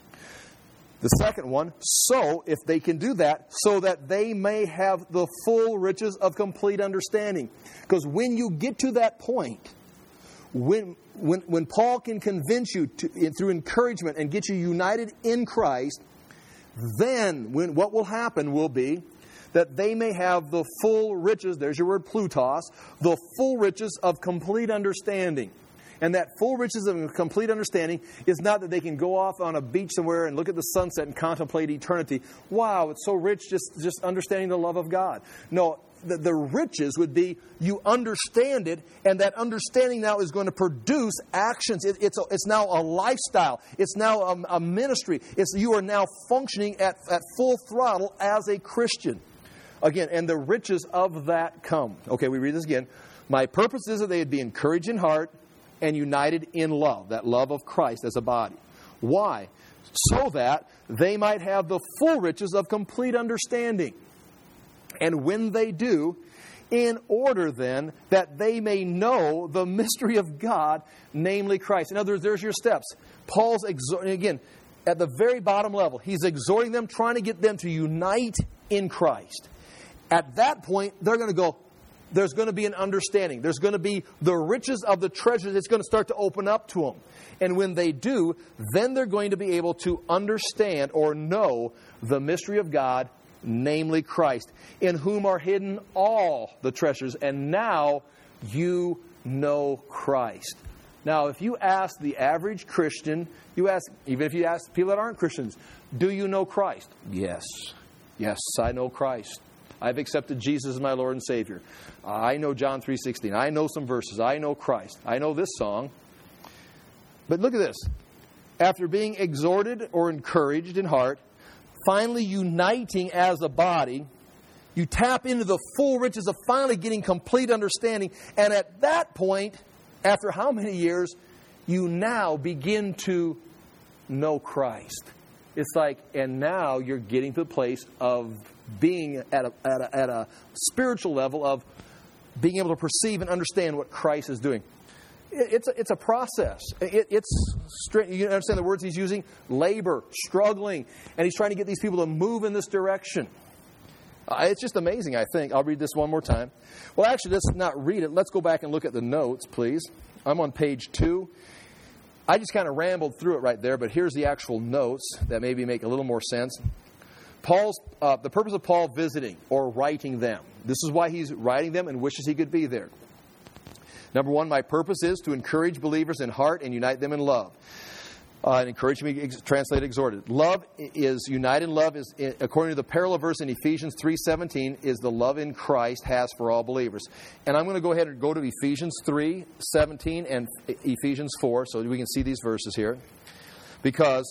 The second one, so, if they can do that, so that they may have the full riches of complete understanding. Because when you get to that point, when when when Paul can convince you to, through encouragement and get you united in Christ, then when what will happen will be that they may have the full riches, there's your word plutos, the full riches of complete understanding. And that full riches of complete understanding is not that they can go off on a beach somewhere and look at the sunset and contemplate eternity. Wow, it's so rich just, just understanding the love of God. No, the, the riches would be you understand it, and that understanding now is going to produce actions. It, it's, a, it's now a lifestyle. It's now a, a ministry. It's you are now functioning at, at full throttle as a Christian. Again, and the riches of that come. Okay, we read this again. My purpose is that they would be encouraged in heart and united in love, that love of Christ as a body. Why? So that they might have the full riches of complete understanding. And when they do, in order then that they may know the mystery of God, namely Christ. In other words, there's your steps. Paul's, exhorting, again, at the very bottom level, he's exhorting them, trying to get them to unite in Christ. At that point, they're going to go, there's going to be an understanding. There's going to be the riches of the treasures. It's going to start to open up to them. And when they do, then they're going to be able to understand or know the mystery of God, namely Christ, in whom are hidden all the treasures. And now you know Christ. Now, if you ask the average Christian, you ask, even if you ask people that aren't Christians, do you know Christ? Yes. Yes, I know Christ. I've accepted Jesus as my Lord and Savior. I know John three sixteen. I know some verses. I know Christ. I know this song. But look at this. After being exhorted or encouraged in heart, finally uniting as a body, you tap into the full riches of finally getting complete understanding. And at that point, after how many years, you now begin to know Christ. It's like, and now you're getting to the place of being at a, at a, at a spiritual level of being able to perceive and understand what Christ is doing. It, it's, a, it's a process. It, it's straight, you understand the words he's using? Labor, struggling. And he's trying to get these people to move in this direction. Uh, it's just amazing, I think. I'll read this one more time. Well, actually, let's not read it. Let's go back and look at the notes, please. I'm on page two. I just kind of rambled through it right there, but here's the actual notes that maybe make a little more sense. Paul's uh, the purpose of Paul visiting or writing them. This is why he's writing them and wishes he could be there. Number one, my purpose is to encourage believers in heart and unite them in love. Uh, and encourage me, ex- translate exhorted. Love is, united in love is, according to the parallel verse in Ephesians three seventeen, is the love in Christ has for all believers. And I'm going to go ahead and go to Ephesians three seventeen and Ephesians four so we can see these verses here. Because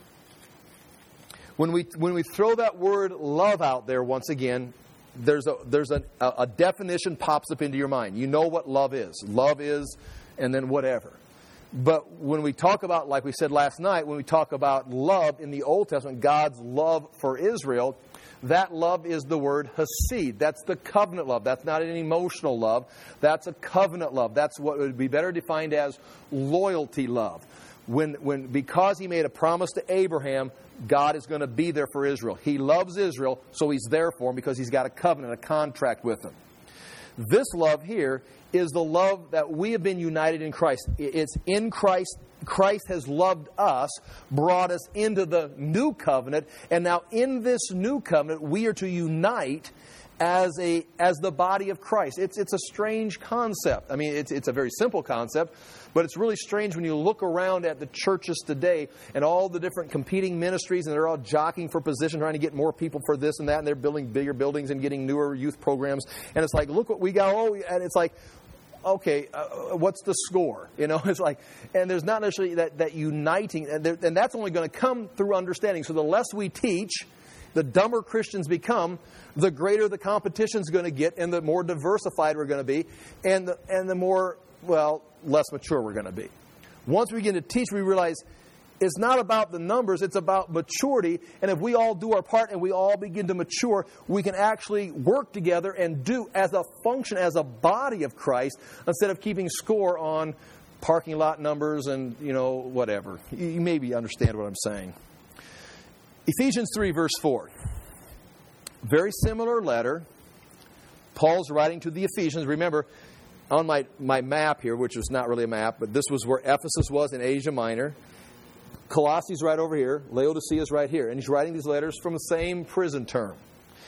when we when we throw that word love out there once again, there's a there's a, a definition pops up into your mind. You know what love is. Love is, and then whatever. But when we talk about, like we said last night, when we talk about love in the Old Testament, God's love for Israel, that love is the word hesed. That's the covenant love. That's not an emotional love. That's a covenant love. That's what would be better defined as loyalty love. When, when, because he made a promise to Abraham, God is going to be there for Israel. He loves Israel, so he's there for him because he's got a covenant, a contract with them. This love here is the love that we have been united in Christ. It's in Christ. Christ has loved us, brought us into the new covenant, and now in this new covenant, we are to unite as a as the body of Christ. It's it's a strange concept. I mean, it's it's a very simple concept, but it's really strange when you look around at the churches today and all the different competing ministries, and they're all jockeying for position, trying to get more people for this and that, and they're building bigger buildings and getting newer youth programs. And it's like, look what we got. Oh, and it's like, okay, uh, what's the score? You know, it's like, and there's not necessarily that, that uniting, and, there, and that's only going to come through understanding. So the less we teach, the dumber Christians become, the greater the competition's going to get, and the more diversified we're going to be, and the, and the more, well, less mature we're going to be. Once we begin to teach, we realize It's not about the numbers, it's about maturity. And if we all do our part and we all begin to mature, we can actually work together and do as a function, as a body of Christ, instead of keeping score on parking lot numbers and, you know, whatever. You maybe understand what I'm saying. Ephesians three, verse four. Very similar letter. Paul's writing to the Ephesians. Remember, on my, my map here, which was not really a map, but this was where Ephesus was in Asia Minor. Colossae is right over here. Laodicea is right here. And he's writing these letters from the same prison term.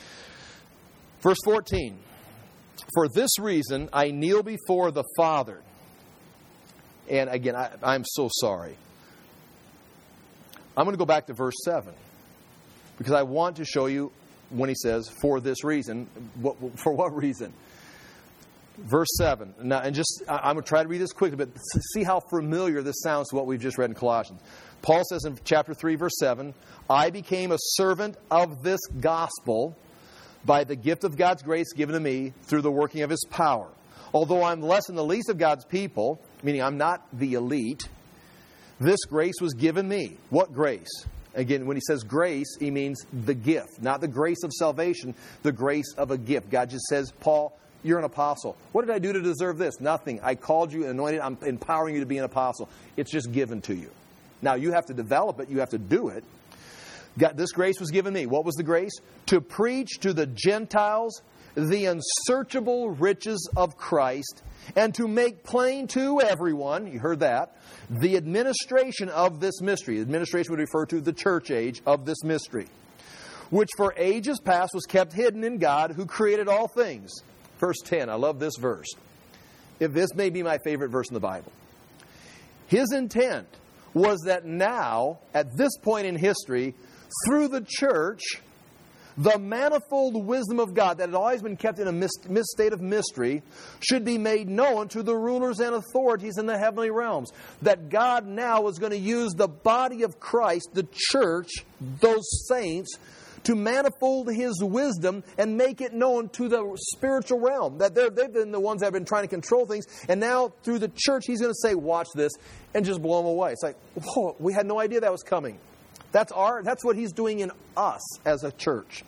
Verse fourteen. For this reason, I kneel before the Father. And again, I, I'm so sorry. I'm going to go back to verse seven. Because I want to show you when he says, for this reason. What, for what reason? Verse seven. Now, and just, I'm going to try to read this quickly, but see how familiar this sounds to what we've just read in Colossians. Paul says in chapter three, verse seven, I became a servant of this gospel by the gift of God's grace given to me through the working of His power. Although I'm less than the least of God's people, meaning I'm not the elite, this grace was given me. What grace? Again, when he says grace, he means the gift. Not the grace of salvation, the grace of a gift. God just says, Paul, you're an apostle. What did I do to deserve this? Nothing. I called you, anointed, I'm empowering you to be an apostle. It's just given to you. Now, you have to develop it. You have to do it. God, this grace was given me. What was the grace? To preach to the Gentiles the unsearchable riches of Christ, and to make plain to everyone, you heard that, the administration of this mystery. Administration would refer to the church age of this mystery, which for ages past was kept hidden in God who created all things. Verse ten, I love this verse. If this may be my favorite verse in the Bible. His intent was that now, at this point in history, through the church, the manifold wisdom of God that had always been kept in a mist, mist state of mystery should be made known to the rulers and authorities in the heavenly realms. That God now was going to use the body of Christ, the church, those saints, to manifold His wisdom and make it known to the spiritual realm. That they've been the ones that have been trying to control things. And now, through the church, He's going to say, watch this, and just blow them away. It's like, whoa, we had no idea that was coming. That's our. That's what He's doing in us as a church.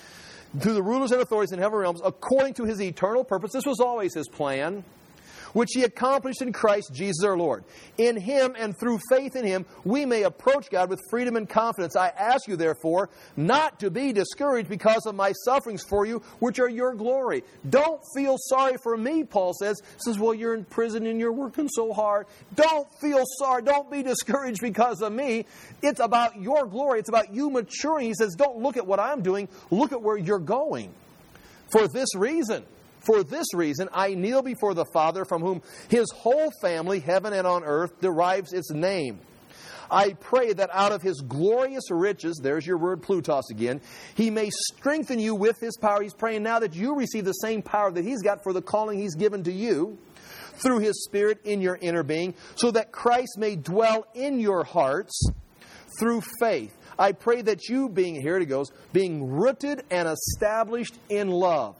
To the rulers and authorities in heavenly realms, according to His eternal purpose. This was always His plan, which He accomplished in Christ Jesus our Lord. In Him and through faith in Him, we may approach God with freedom and confidence. I ask you, therefore, not to be discouraged because of my sufferings for you, which are your glory. Don't feel sorry for me, Paul says. He says, well, you're in prison and you're working so hard. Don't feel sorry. Don't be discouraged because of me. It's about your glory. It's about you maturing. He says, don't look at what I'm doing. Look at where you're going. For this reason. For this reason, I kneel before the Father, from whom His whole family, heaven and on earth, derives its name. I pray that out of His glorious riches, there's your word Plutos again, He may strengthen you with His power. He's praying now that you receive the same power that He's got for the calling He's given to you, through His Spirit in your inner being, so that Christ may dwell in your hearts through faith. I pray that you, being, here it goes, being rooted and established in love.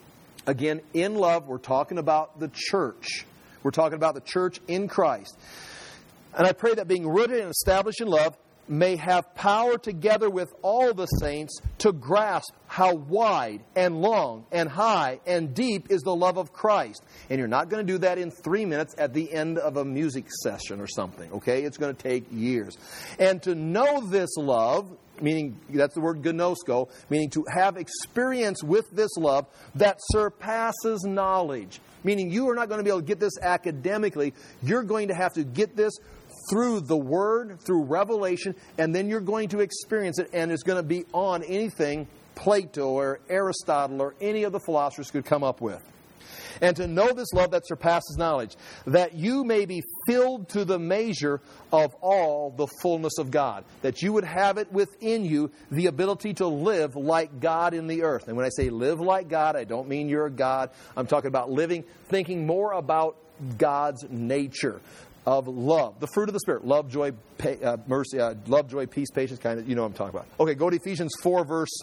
Again, in love, we're talking about the church. We're talking about the church in Christ. And I pray that being rooted and established in love may have power together with all the saints to grasp how wide and long and high and deep is the love of Christ. And you're not going to do that in three minutes at the end of a music session or something, okay? It's going to take years. And to know this love, meaning, that's the word gnosko, meaning to have experience with this love that surpasses knowledge. Meaning you are not going to be able to get this academically. You're going to have to get this through the Word, through revelation, and then you're going to experience it, and it's going to be on anything Plato or Aristotle or any of the philosophers could come up with. And to know this love that surpasses knowledge, that you may be filled to the measure of all the fullness of God. That you would have it within you, the ability to live like God in the earth. And when I say live like God, I don't mean you're a God. I'm talking about living, thinking more about God's nature of love. The fruit of the Spirit. Love, joy, pa- uh, mercy, uh, love, joy, peace, patience, kindness. You know what I'm talking about. Okay, go to Ephesians four, verse...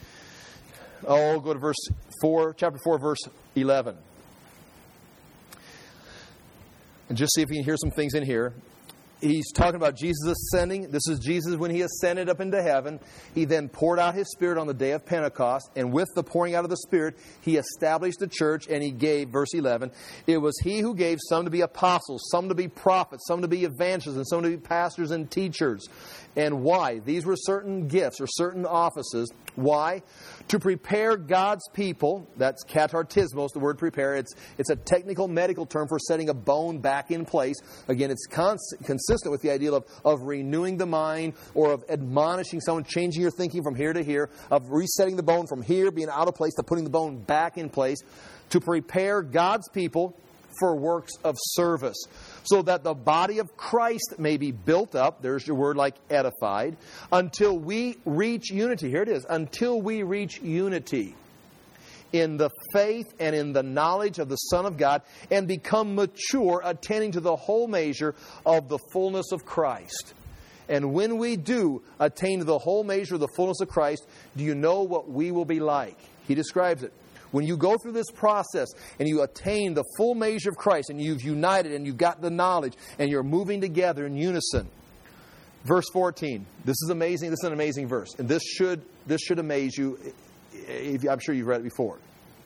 Oh, go to verse four, chapter four, verse eleven. And just see if you can hear some things in here. he's talking about Jesus ascending. This is Jesus when he ascended up into heaven. He then poured out his Spirit on the day of Pentecost. And with the pouring out of the Spirit, he established the church and he gave, verse eleven, it was he who gave some to be apostles, some to be prophets, some to be evangelists, and some to be pastors and teachers. And why? These were certain gifts or certain offices. Why? To prepare God's people. That's katartismos, the word prepare. It's, it's a technical medical term for setting a bone back in place. Again, it's cons- consistent with the idea of, of renewing the mind or of admonishing someone, changing your thinking from here to here, of resetting the bone from here, being out of place, to putting the bone back in place, to prepare God's people for works of service, so that the body of Christ may be built up, there's your word like edified, until we reach unity. Here it is, until we reach unity in the faith and in the knowledge of the Son of God, and become mature, attaining to the whole measure of the fullness of Christ. And when we do attain to the whole measure of the fullness of Christ, do you know what we will be like? He describes it. When you go through this process and you attain the full measure of Christ and you've united and you've got the knowledge and you're moving together in unison. Verse fourteen. This is amazing. This is an amazing verse. And this should, this should amaze you. I'm sure you've read it before.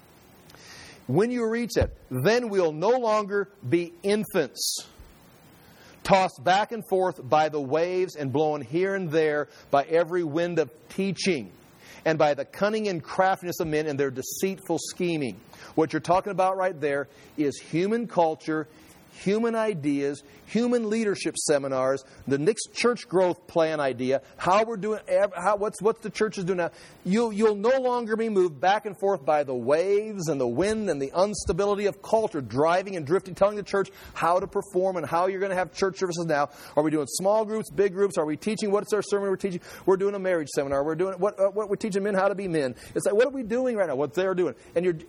When you reach it, then we'll no longer be infants, tossed back and forth by the waves and blown here and there by every wind of teaching, and by the cunning and craftiness of men and their deceitful scheming. What you're talking about right there is human culture, human ideas, human leadership seminars, the next church growth plan idea, how we're doing, how, what's what's the church is doing now. You'll, you'll no longer be moved back and forth by the waves and the wind and the instability of culture, driving and drifting, telling the church how to perform and how you're going to have church services now. Are we doing small groups, big groups? Are we teaching? What's our sermon we're teaching? We're doing a marriage seminar. We're doing what? Uh, what we're teaching men how to be men. It's like, what are we doing right now? What they're doing, and you're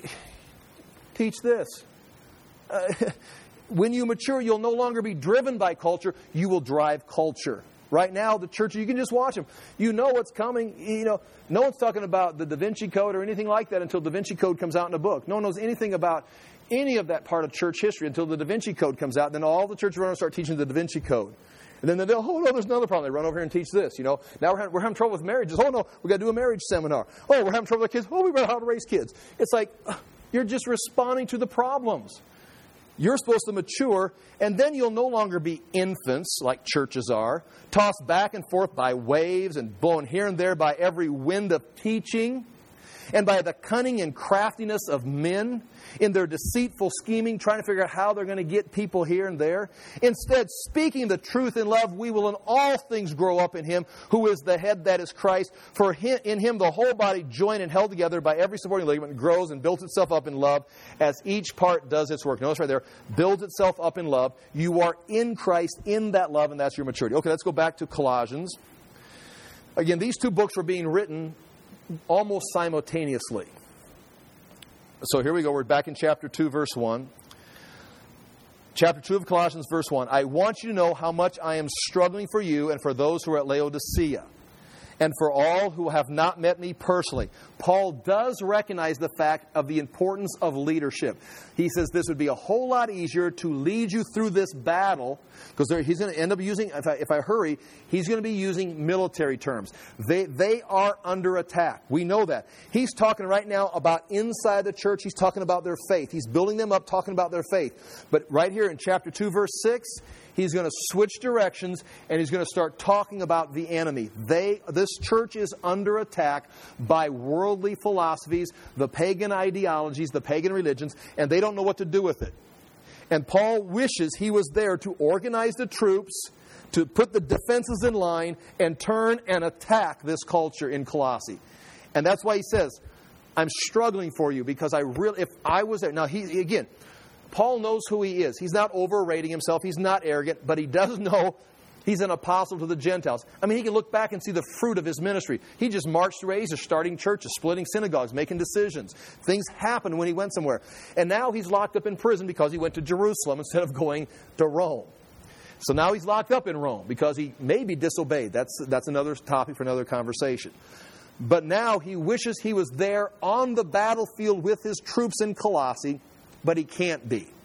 teach this. Uh, When you mature, you'll no longer be driven by culture. You will drive culture. Right now, the church, you can just watch them. You know what's coming. You know, no one's talking about the Da Vinci Code or anything like that until Da Vinci Code comes out in a book. No one knows anything about any of that part of church history until the Da Vinci Code comes out. Then all the churches are going to start teaching the Da Vinci Code. And then they'll, oh, no, there's another problem. They run over here and teach this, you know. Now we're having, we're having trouble with marriages. Oh, no, we've got to do a marriage seminar. Oh, we're having trouble with kids. Oh, we've got how to raise kids. It's like, you're just responding to the problems. You're supposed to mature, and then you'll no longer be infants like churches are, tossed back and forth by waves and blown here and there by every wind of teaching, and by the cunning and craftiness of men in their deceitful scheming, trying to figure out how they're going to get people here and there. Instead, speaking the truth in love, we will in all things grow up in Him, who is the head, that is Christ. For him, in Him the whole body, joined and held together by every supporting ligament, grows and builds itself up in love as each part does its work. Notice right there, builds itself up in love. You are in Christ, in that love, and that's your maturity. Okay, let's go back to Colossians. Again, these two books were being written almost simultaneously. So here we go. We're back in chapter two, verse one. Chapter two of Colossians, verse one. I want you to know how much I am struggling for you and for those who are at Laodicea, and for all who have not met me personally. Paul does recognize the fact of the importance of leadership. He says this would be a whole lot easier to lead you through this battle, because he's going to end up using, if I, if I hurry, he's going to be using military terms. They, they are under attack. We know that. He's talking right now about inside the church. He's talking about their faith. He's building them up, talking about their faith. But right here in chapter two, verse six, he's going to switch directions, and he's going to start talking about the enemy. They, this church is under attack by worldly philosophies, the pagan ideologies, the pagan religions, and they don't know what to do with it. And Paul wishes he was there to organize the troops, to put the defenses in line, and turn and attack this culture in Colossae. And that's why he says, I'm struggling for you, because I really, if I was there. Now, he again, Paul knows who he is. He's not overrating himself. He's not arrogant, but he does know he's an apostle to the Gentiles. I mean, he can look back and see the fruit of his ministry. He just marched through Asia, starting churches, splitting synagogues, making decisions. Things happened when he went somewhere. And now he's locked up in prison because he went to Jerusalem instead of going to Rome. So now he's locked up in Rome because he maybe disobeyed. That's, that's another topic for another conversation. But now he wishes he was there on the battlefield with his troops in Colossae, but he can't be.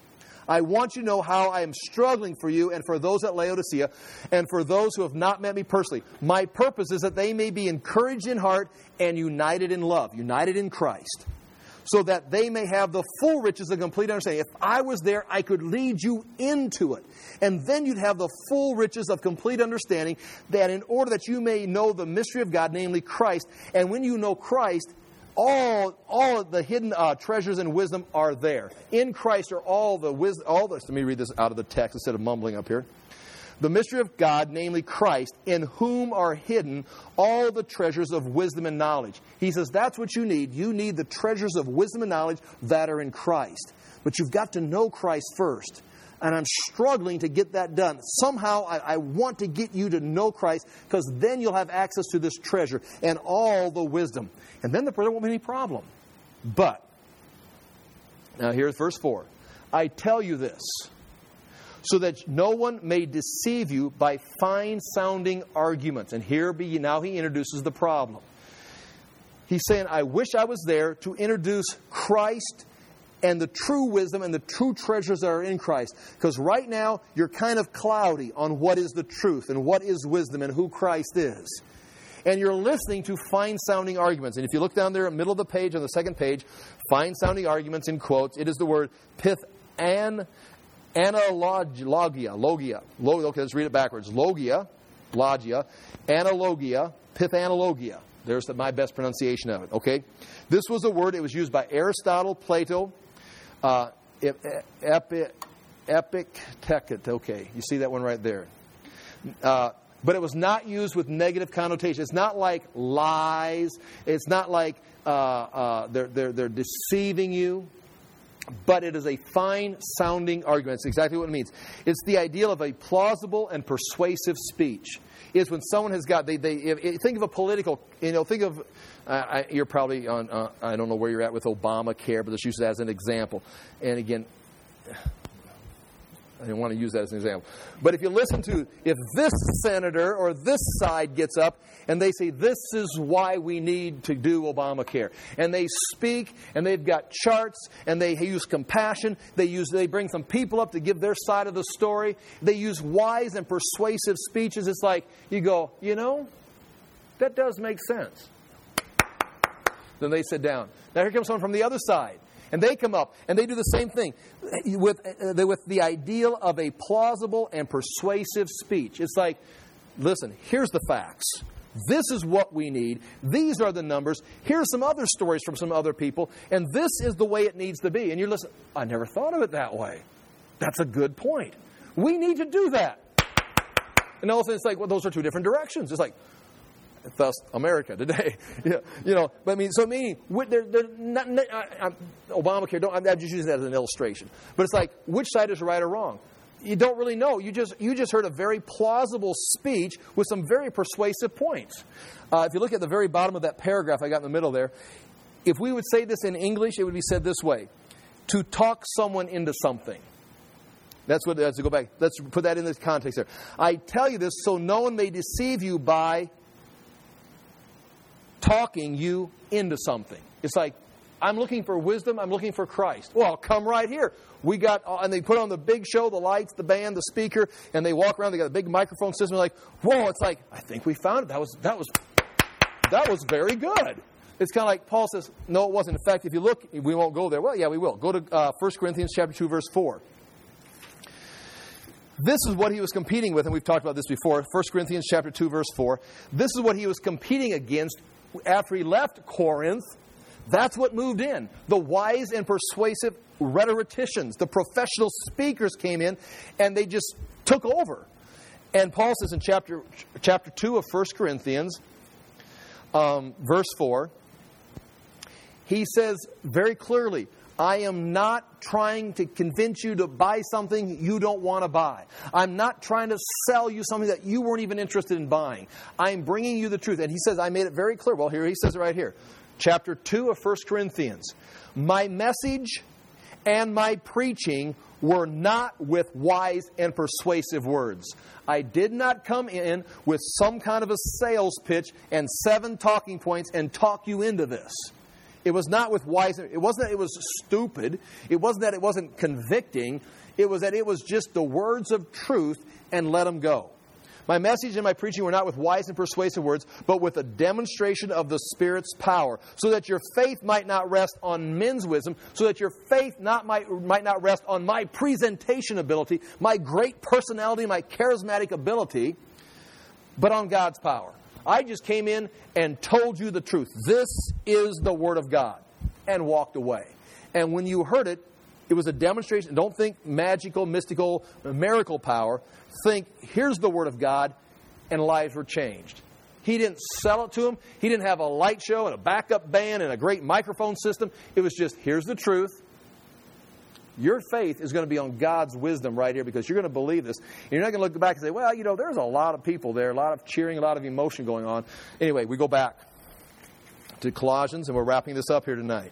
I want you to know how I am struggling for you and for those at Laodicea and for those who have not met me personally. My purpose is that they may be encouraged in heart and united in love, united in Christ, so that they may have the full riches of complete understanding. If I was there, I could lead you into it. And then you'd have the full riches of complete understanding, that in order that you may know the mystery of God, namely Christ. And when you know Christ, all all of the hidden uh, treasures and wisdom are there. In Christ are all the wisdom. All this. Let me read this out of the text instead of mumbling up here. The mystery of God, namely Christ, in whom are hidden all the treasures of wisdom and knowledge. He says that's what you need. You need the treasures of wisdom and knowledge that are in Christ. But you've got to know Christ first. And I'm struggling to get that done. Somehow I, I want to get you to know Christ, because then you'll have access to this treasure and all the wisdom. And then there won't be any problem. But, now here's verse four. I tell you this, so that no one may deceive you by fine-sounding arguments. And here be, now he introduces the problem. He's saying, I wish I was there to introduce Christ and the true wisdom and the true treasures that are in Christ. Because right now, you're kind of cloudy on what is the truth and what is wisdom and who Christ is. And you're listening to fine-sounding arguments. And if you look down there in the middle of the page, on the second page, fine-sounding arguments in quotes, it is the word pith an analogia. Logia. Log, okay, let's read it backwards. Logia, logia, analogia, pith analogia. There's the, my best pronunciation of it, okay? This was a word, it was used by Aristotle, Plato, uh, epic, epic, okay, you see that one right there. Uh, but it was not used with negative connotation. It's not like lies. It's not like uh, uh, they're, they're, they're deceiving you. But it is a fine-sounding argument. It's exactly what it means. It's the ideal of a plausible and persuasive speech. Is when someone has got, they, they if, if, think of a political, you know, think of, uh, I, you're probably on, uh, I don't know where you're at with Obamacare, but let's use it as an example. And again, I didn't want to use that as an example. But if you listen to, if this senator or this side gets up and they say, this is why we need to do Obamacare. And they speak and they've got charts and they use compassion. They use, they bring some people up to give their side of the story. They use wise and persuasive speeches. It's like, you go, you know, that does make sense. Then they sit down. Now here comes someone from the other side. And they come up and they do the same thing with, uh, with the ideal of a plausible and persuasive speech. It's like, listen, here's the facts. This is what we need. These are the numbers. Here's some other stories from some other people. And this is the way it needs to be. And you're listening, I never thought of it that way. That's a good point. We need to do that. And all of a sudden it's like, well, those are two different directions. It's like, thus America today. you know, but I mean, so meaning, they're, they're not, not, uh, Obamacare, don't, I'm just using that as an illustration. But it's like, which side is right or wrong? You don't really know. You just you just heard a very plausible speech with some very persuasive points. Uh, if you look at the very bottom of that paragraph I got in the middle there, if we would say this in English, it would be said this way: to talk someone into something. That's what. Let's go back. Let's put that in this context there. I tell you this so no one may deceive you by talking you into something. It's like, I'm looking for wisdom. I'm looking for Christ. Well, come right here. We got, and they put on the big show, the lights, the band, the speaker, and they walk around. They got a big microphone system. Like, whoa! It's like, I think we found it. That was that was that was very good. It's kind of like Paul says, no, it wasn't. In fact, if you look, we won't go there. Well, yeah, we will. Go to uh, First Corinthians chapter two, verse four. This is what he was competing with, and we've talked about this before. First Corinthians chapter two, verse four. This is what he was competing against after he left Corinth. That's what moved in. The wise and persuasive rhetoricians, the professional speakers came in, and they just took over. And Paul says in chapter chapter two of First Corinthians, um, verse four, he says very clearly, I am not trying to convince you to buy something you don't want to buy. I'm not trying to sell you something that you weren't even interested in buying. I'm bringing you the truth. And he says, I made it very clear. Well, here he says it right here. Chapter two of First Corinthians. My message and my preaching were not with wise and persuasive words. I did not come in with some kind of a sales pitch and seven talking points and talk you into this. It was not with wise. It wasn't that it was stupid. It wasn't that it wasn't convicting. It was that it was just the words of truth, and let them go. My message and my preaching were not with wise and persuasive words, but with a demonstration of the Spirit's power, so that your faith might not rest on men's wisdom, so that your faith not might, might not rest on my presentation ability, my great personality, my charismatic ability, but on God's power. I just came in and told you the truth. This is the Word of God, and walked away. And when you heard it, it was a demonstration. Don't think magical, mystical, miracle power. Think, here's the Word of God, and lives were changed. He didn't sell it to them. He didn't have a light show and a backup band and a great microphone system. It was just, here's the truth. Your faith is going to be on God's wisdom right here, because you're going to believe this. And you're not going to look back and say, well, you know, there's a lot of people there, a lot of cheering, a lot of emotion going on. Anyway, we go back to Colossians, and we're wrapping this up here tonight.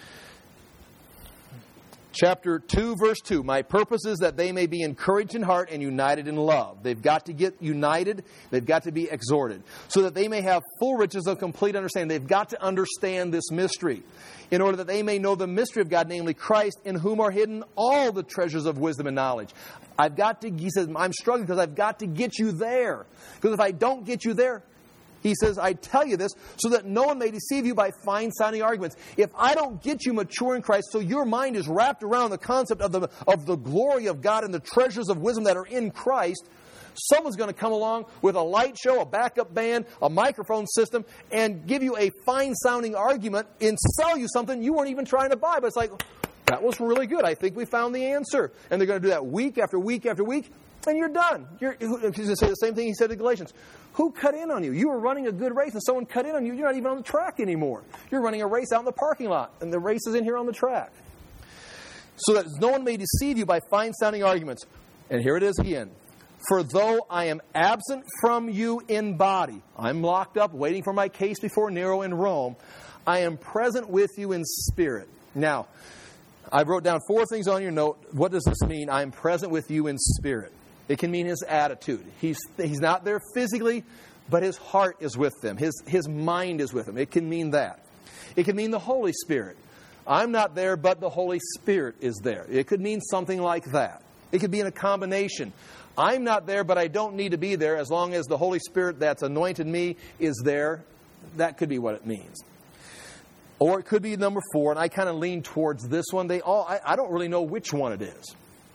Chapter two, verse two. My purpose is that they may be encouraged in heart and united in love. They've got to get united. They've got to be exhorted. So that they may have full riches of complete understanding. They've got to understand this mystery. In order that they may know the mystery of God, namely Christ, in whom are hidden all the treasures of wisdom and knowledge. I've got to, he says, I'm struggling because I've got to get you there. Because if I don't get you there, he says, I tell you this so that no one may deceive you by fine-sounding arguments. If I don't get you mature in Christ, so your mind is wrapped around the concept of the, of the glory of God and the treasures of wisdom that are in Christ, someone's going to come along with a light show, a backup band, a microphone system, and give you a fine-sounding argument and sell you something you weren't even trying to buy. But it's like, that was really good. I think we found the answer. And they're going to do that week after week after week, and you're done. You're, he's going to say the same thing he said to Galatians. Who cut in on you? You were running a good race, and someone cut in on you. You're not even on the track anymore. You're running a race out in the parking lot, and the race is in here on the track. So that no one may deceive you by fine-sounding arguments. And here it is again. For though I am absent from you in body, I'm locked up waiting for my case before Nero in Rome, I am present with you in spirit. Now, I wrote down four things on your note. What does this mean? I am present with you in spirit. It can mean his attitude. He's, he's not there physically, but his heart is with them. His, his mind is with them. It can mean that. It can mean the Holy Spirit. I'm not there, but the Holy Spirit is there. It could mean something like that. It could be in a combination. I'm not there, but I don't need to be there as long as the Holy Spirit that's anointed me is there. That could be what it means. Or it could be number four, and I kind of lean towards this one. They all I, I don't really know which one it is.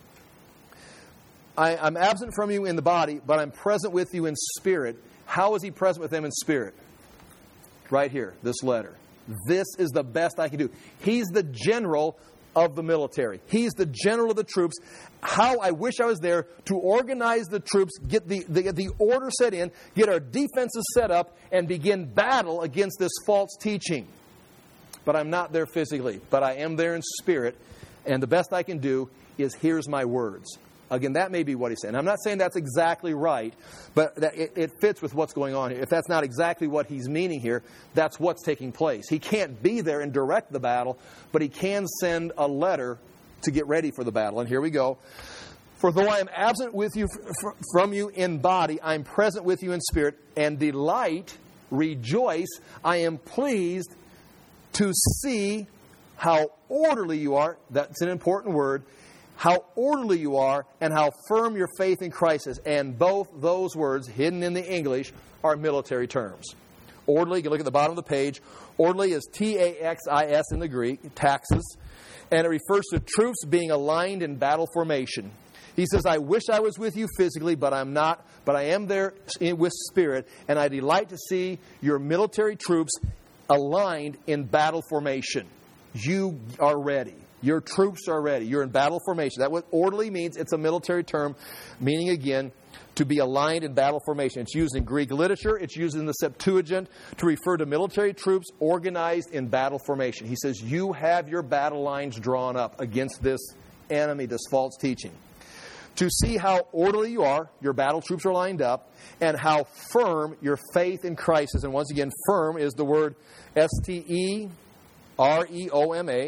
I, I'm absent from you in the body, but I'm present with you in spirit. How is he present with them in spirit? Right here, this letter. This is the best I can do. He's the general of the military. He's the general of the troops. How I wish I was there to organize the troops, get the, the, the order set in, get our defenses set up, and begin battle against this false teaching. But I'm not there physically, but I am there in spirit, and the best I can do is here's my words. Again, that may be what he's saying. I'm not saying that's exactly right, but that it, it fits with what's going on here. If that's not exactly what he's meaning here, that's what's taking place. He can't be there and direct the battle, but he can send a letter to get ready for the battle. And here we go. For though I am absent with you from you in body, I am present with you in spirit, and delight, rejoice, I am pleased to see how orderly you are. That's an important word. How orderly you are and how firm your faith in Christ is. And both those words, hidden in the English, are military terms. Orderly, you can look at the bottom of the page. Orderly is T A X I S in the Greek, taxes. And it refers to troops being aligned in battle formation. He says, I wish I was with you physically, but I'm not. But I am there with spirit. And I delight to see your military troops aligned in battle formation. You are ready. Your troops are ready. You're in battle formation. That's what orderly means. It's a military term, meaning, again, to be aligned in battle formation. It's used in Greek literature. It's used in the Septuagint to refer to military troops organized in battle formation. He says, you have your battle lines drawn up against this enemy, this false teaching. To see how orderly you are, your battle troops are lined up, and how firm your faith in Christ is. And once again, firm is the word S T E R E O M A.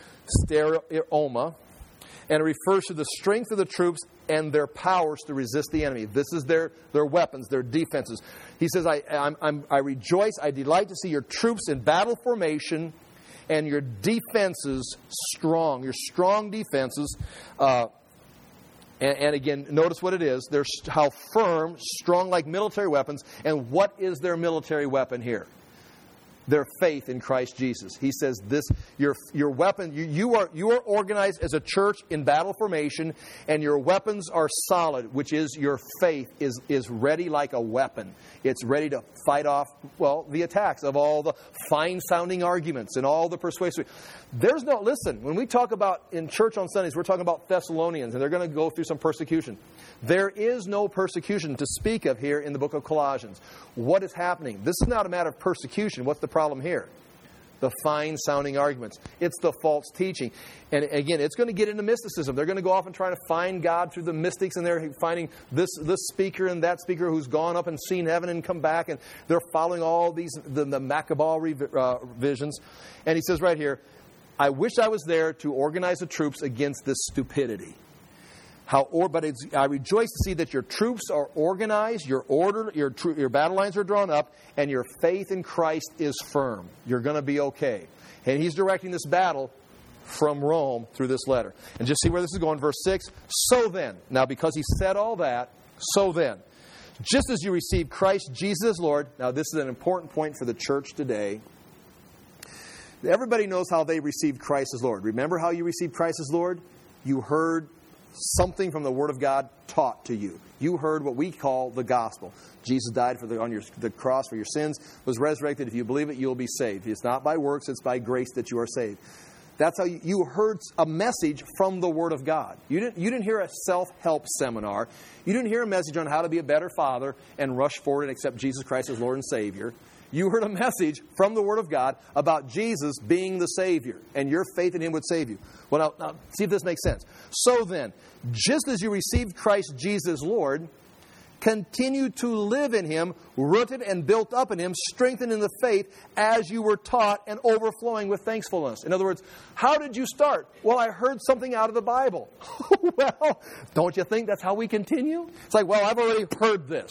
Stereoma, and it refers to the strength of the troops and their powers to resist the enemy. This is their, their weapons, their defenses. He says, I, I'm, I'm, I rejoice, I delight to see your troops in battle formation and your defenses strong. Your strong defenses. Uh, and, and again, notice what it is. They're how firm, strong like military weapons. And what is their military weapon here? Their faith in Christ Jesus. He says this, your your weapon, you, you are you are organized as a church in battle formation, and your weapons are solid, which is your faith is, is ready like a weapon. It's ready to fight off, well, the attacks of all the fine-sounding arguments and all the persuasive. There's no, listen, when we talk about in church on Sundays, we're talking about Thessalonians, and they're going to go through some persecution. There is no persecution to speak of here in the book of Colossians. What is happening? This is not a matter of persecution. What's the problem here? The fine-sounding arguments. It's the false teaching. And again, it's going to get into mysticism. They're going to go off and try to find God through the mystics, and they're finding this this speaker and that speaker who's gone up and seen heaven and come back, and they're following all these, the, the Maccabal uh, visions. And he says right here, I wish I was there to organize the troops against this stupidity. How, or, but it's, I rejoice to see that your troops are organized, your order, your your battle lines are drawn up, and your faith in Christ is firm. You're going to be okay. And he's directing this battle from Rome through this letter. And just see where this is going. Verse six. So then, now because he said all that, so then, just as you received Christ Jesus as Lord. Now this is an important point for the church today. Everybody knows how they received Christ as Lord. Remember how you received Christ as Lord? You heard something from the Word of God taught to you. You heard what we call the gospel. Jesus died for the, on your, the cross for your sins, was resurrected. If you believe it, you'll be saved. It's not by works, it's by grace that you are saved. That's how you, you heard a message from the Word of God. You didn't, you didn't hear a self-help seminar. You didn't hear a message on how to be a better father and rush forward and accept Jesus Christ as Lord and Savior. You heard a message from the Word of God about Jesus being the Savior, and your faith in Him would save you. Well, now, now see if this makes sense. So then, just as you received Christ Jesus Lord, continue to live in Him, rooted and built up in Him, strengthened in the faith as you were taught and overflowing with thankfulness. In other words, how did you start? Well, I heard something out of the Bible. Well, don't you think that's how we continue? It's like, well, I've already heard this.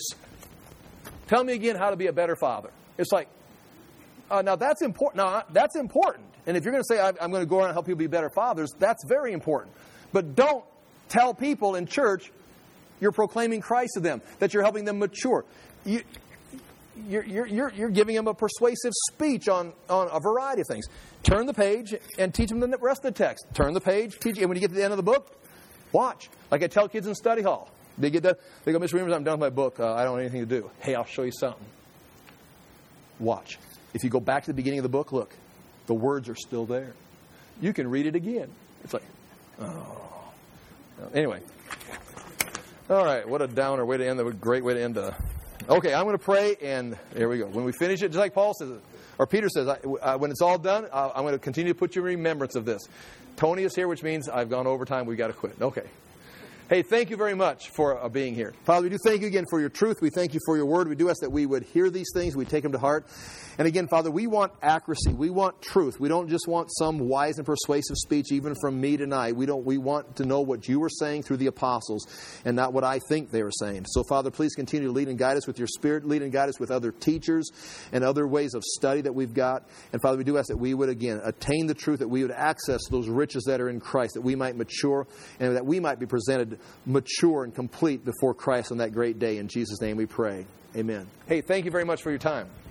Tell me again how to be a better father. It's like, uh, now that's important. Now that's important. And if you're going to say, I'm going to go around and help people be better fathers, that's very important. But don't tell people in church you're proclaiming Christ to them, that you're helping them mature. You, you're, you're, you're, you're giving them a persuasive speech on, on a variety of things. Turn the page and teach them the rest of the text. Turn the page, teach, and when you get to the end of the book, watch. Like I tell kids in study hall. They get done, they go, Mister Reamers, I'm done with my book. Uh, I don't have anything to do. Hey, I'll show you something. Watch. If you go back to the beginning of the book, look, the words are still there. You can read it again. It's like, oh. Anyway. All right, what a downer way to end. A great way to end. A... Okay, I'm going to pray, and there we go. When we finish it, just like Paul says, or Peter says, I, I, when it's all done, I, I'm going to continue to put you in remembrance of this. Tony is here, which means I've gone over time. We've got to quit. Okay. Hey, thank you very much for uh, being here. Father, we do thank you again for your truth. We thank you for your word. We do ask that we would hear these things. We take them to heart. And again, Father, we want accuracy. We want truth. We don't just want some wise and persuasive speech, even from me tonight. We don't. We want to know what you were saying through the apostles and not what I think they were saying. So, Father, please continue to lead and guide us with your Spirit. Lead and guide us with other teachers and other ways of study that we've got. And, Father, we do ask that we would, again, attain the truth, that we would access those riches that are in Christ, that we might mature and that we might be presented mature and complete before Christ on that great day. In Jesus' name we pray. Amen. Hey, thank you very much for your time.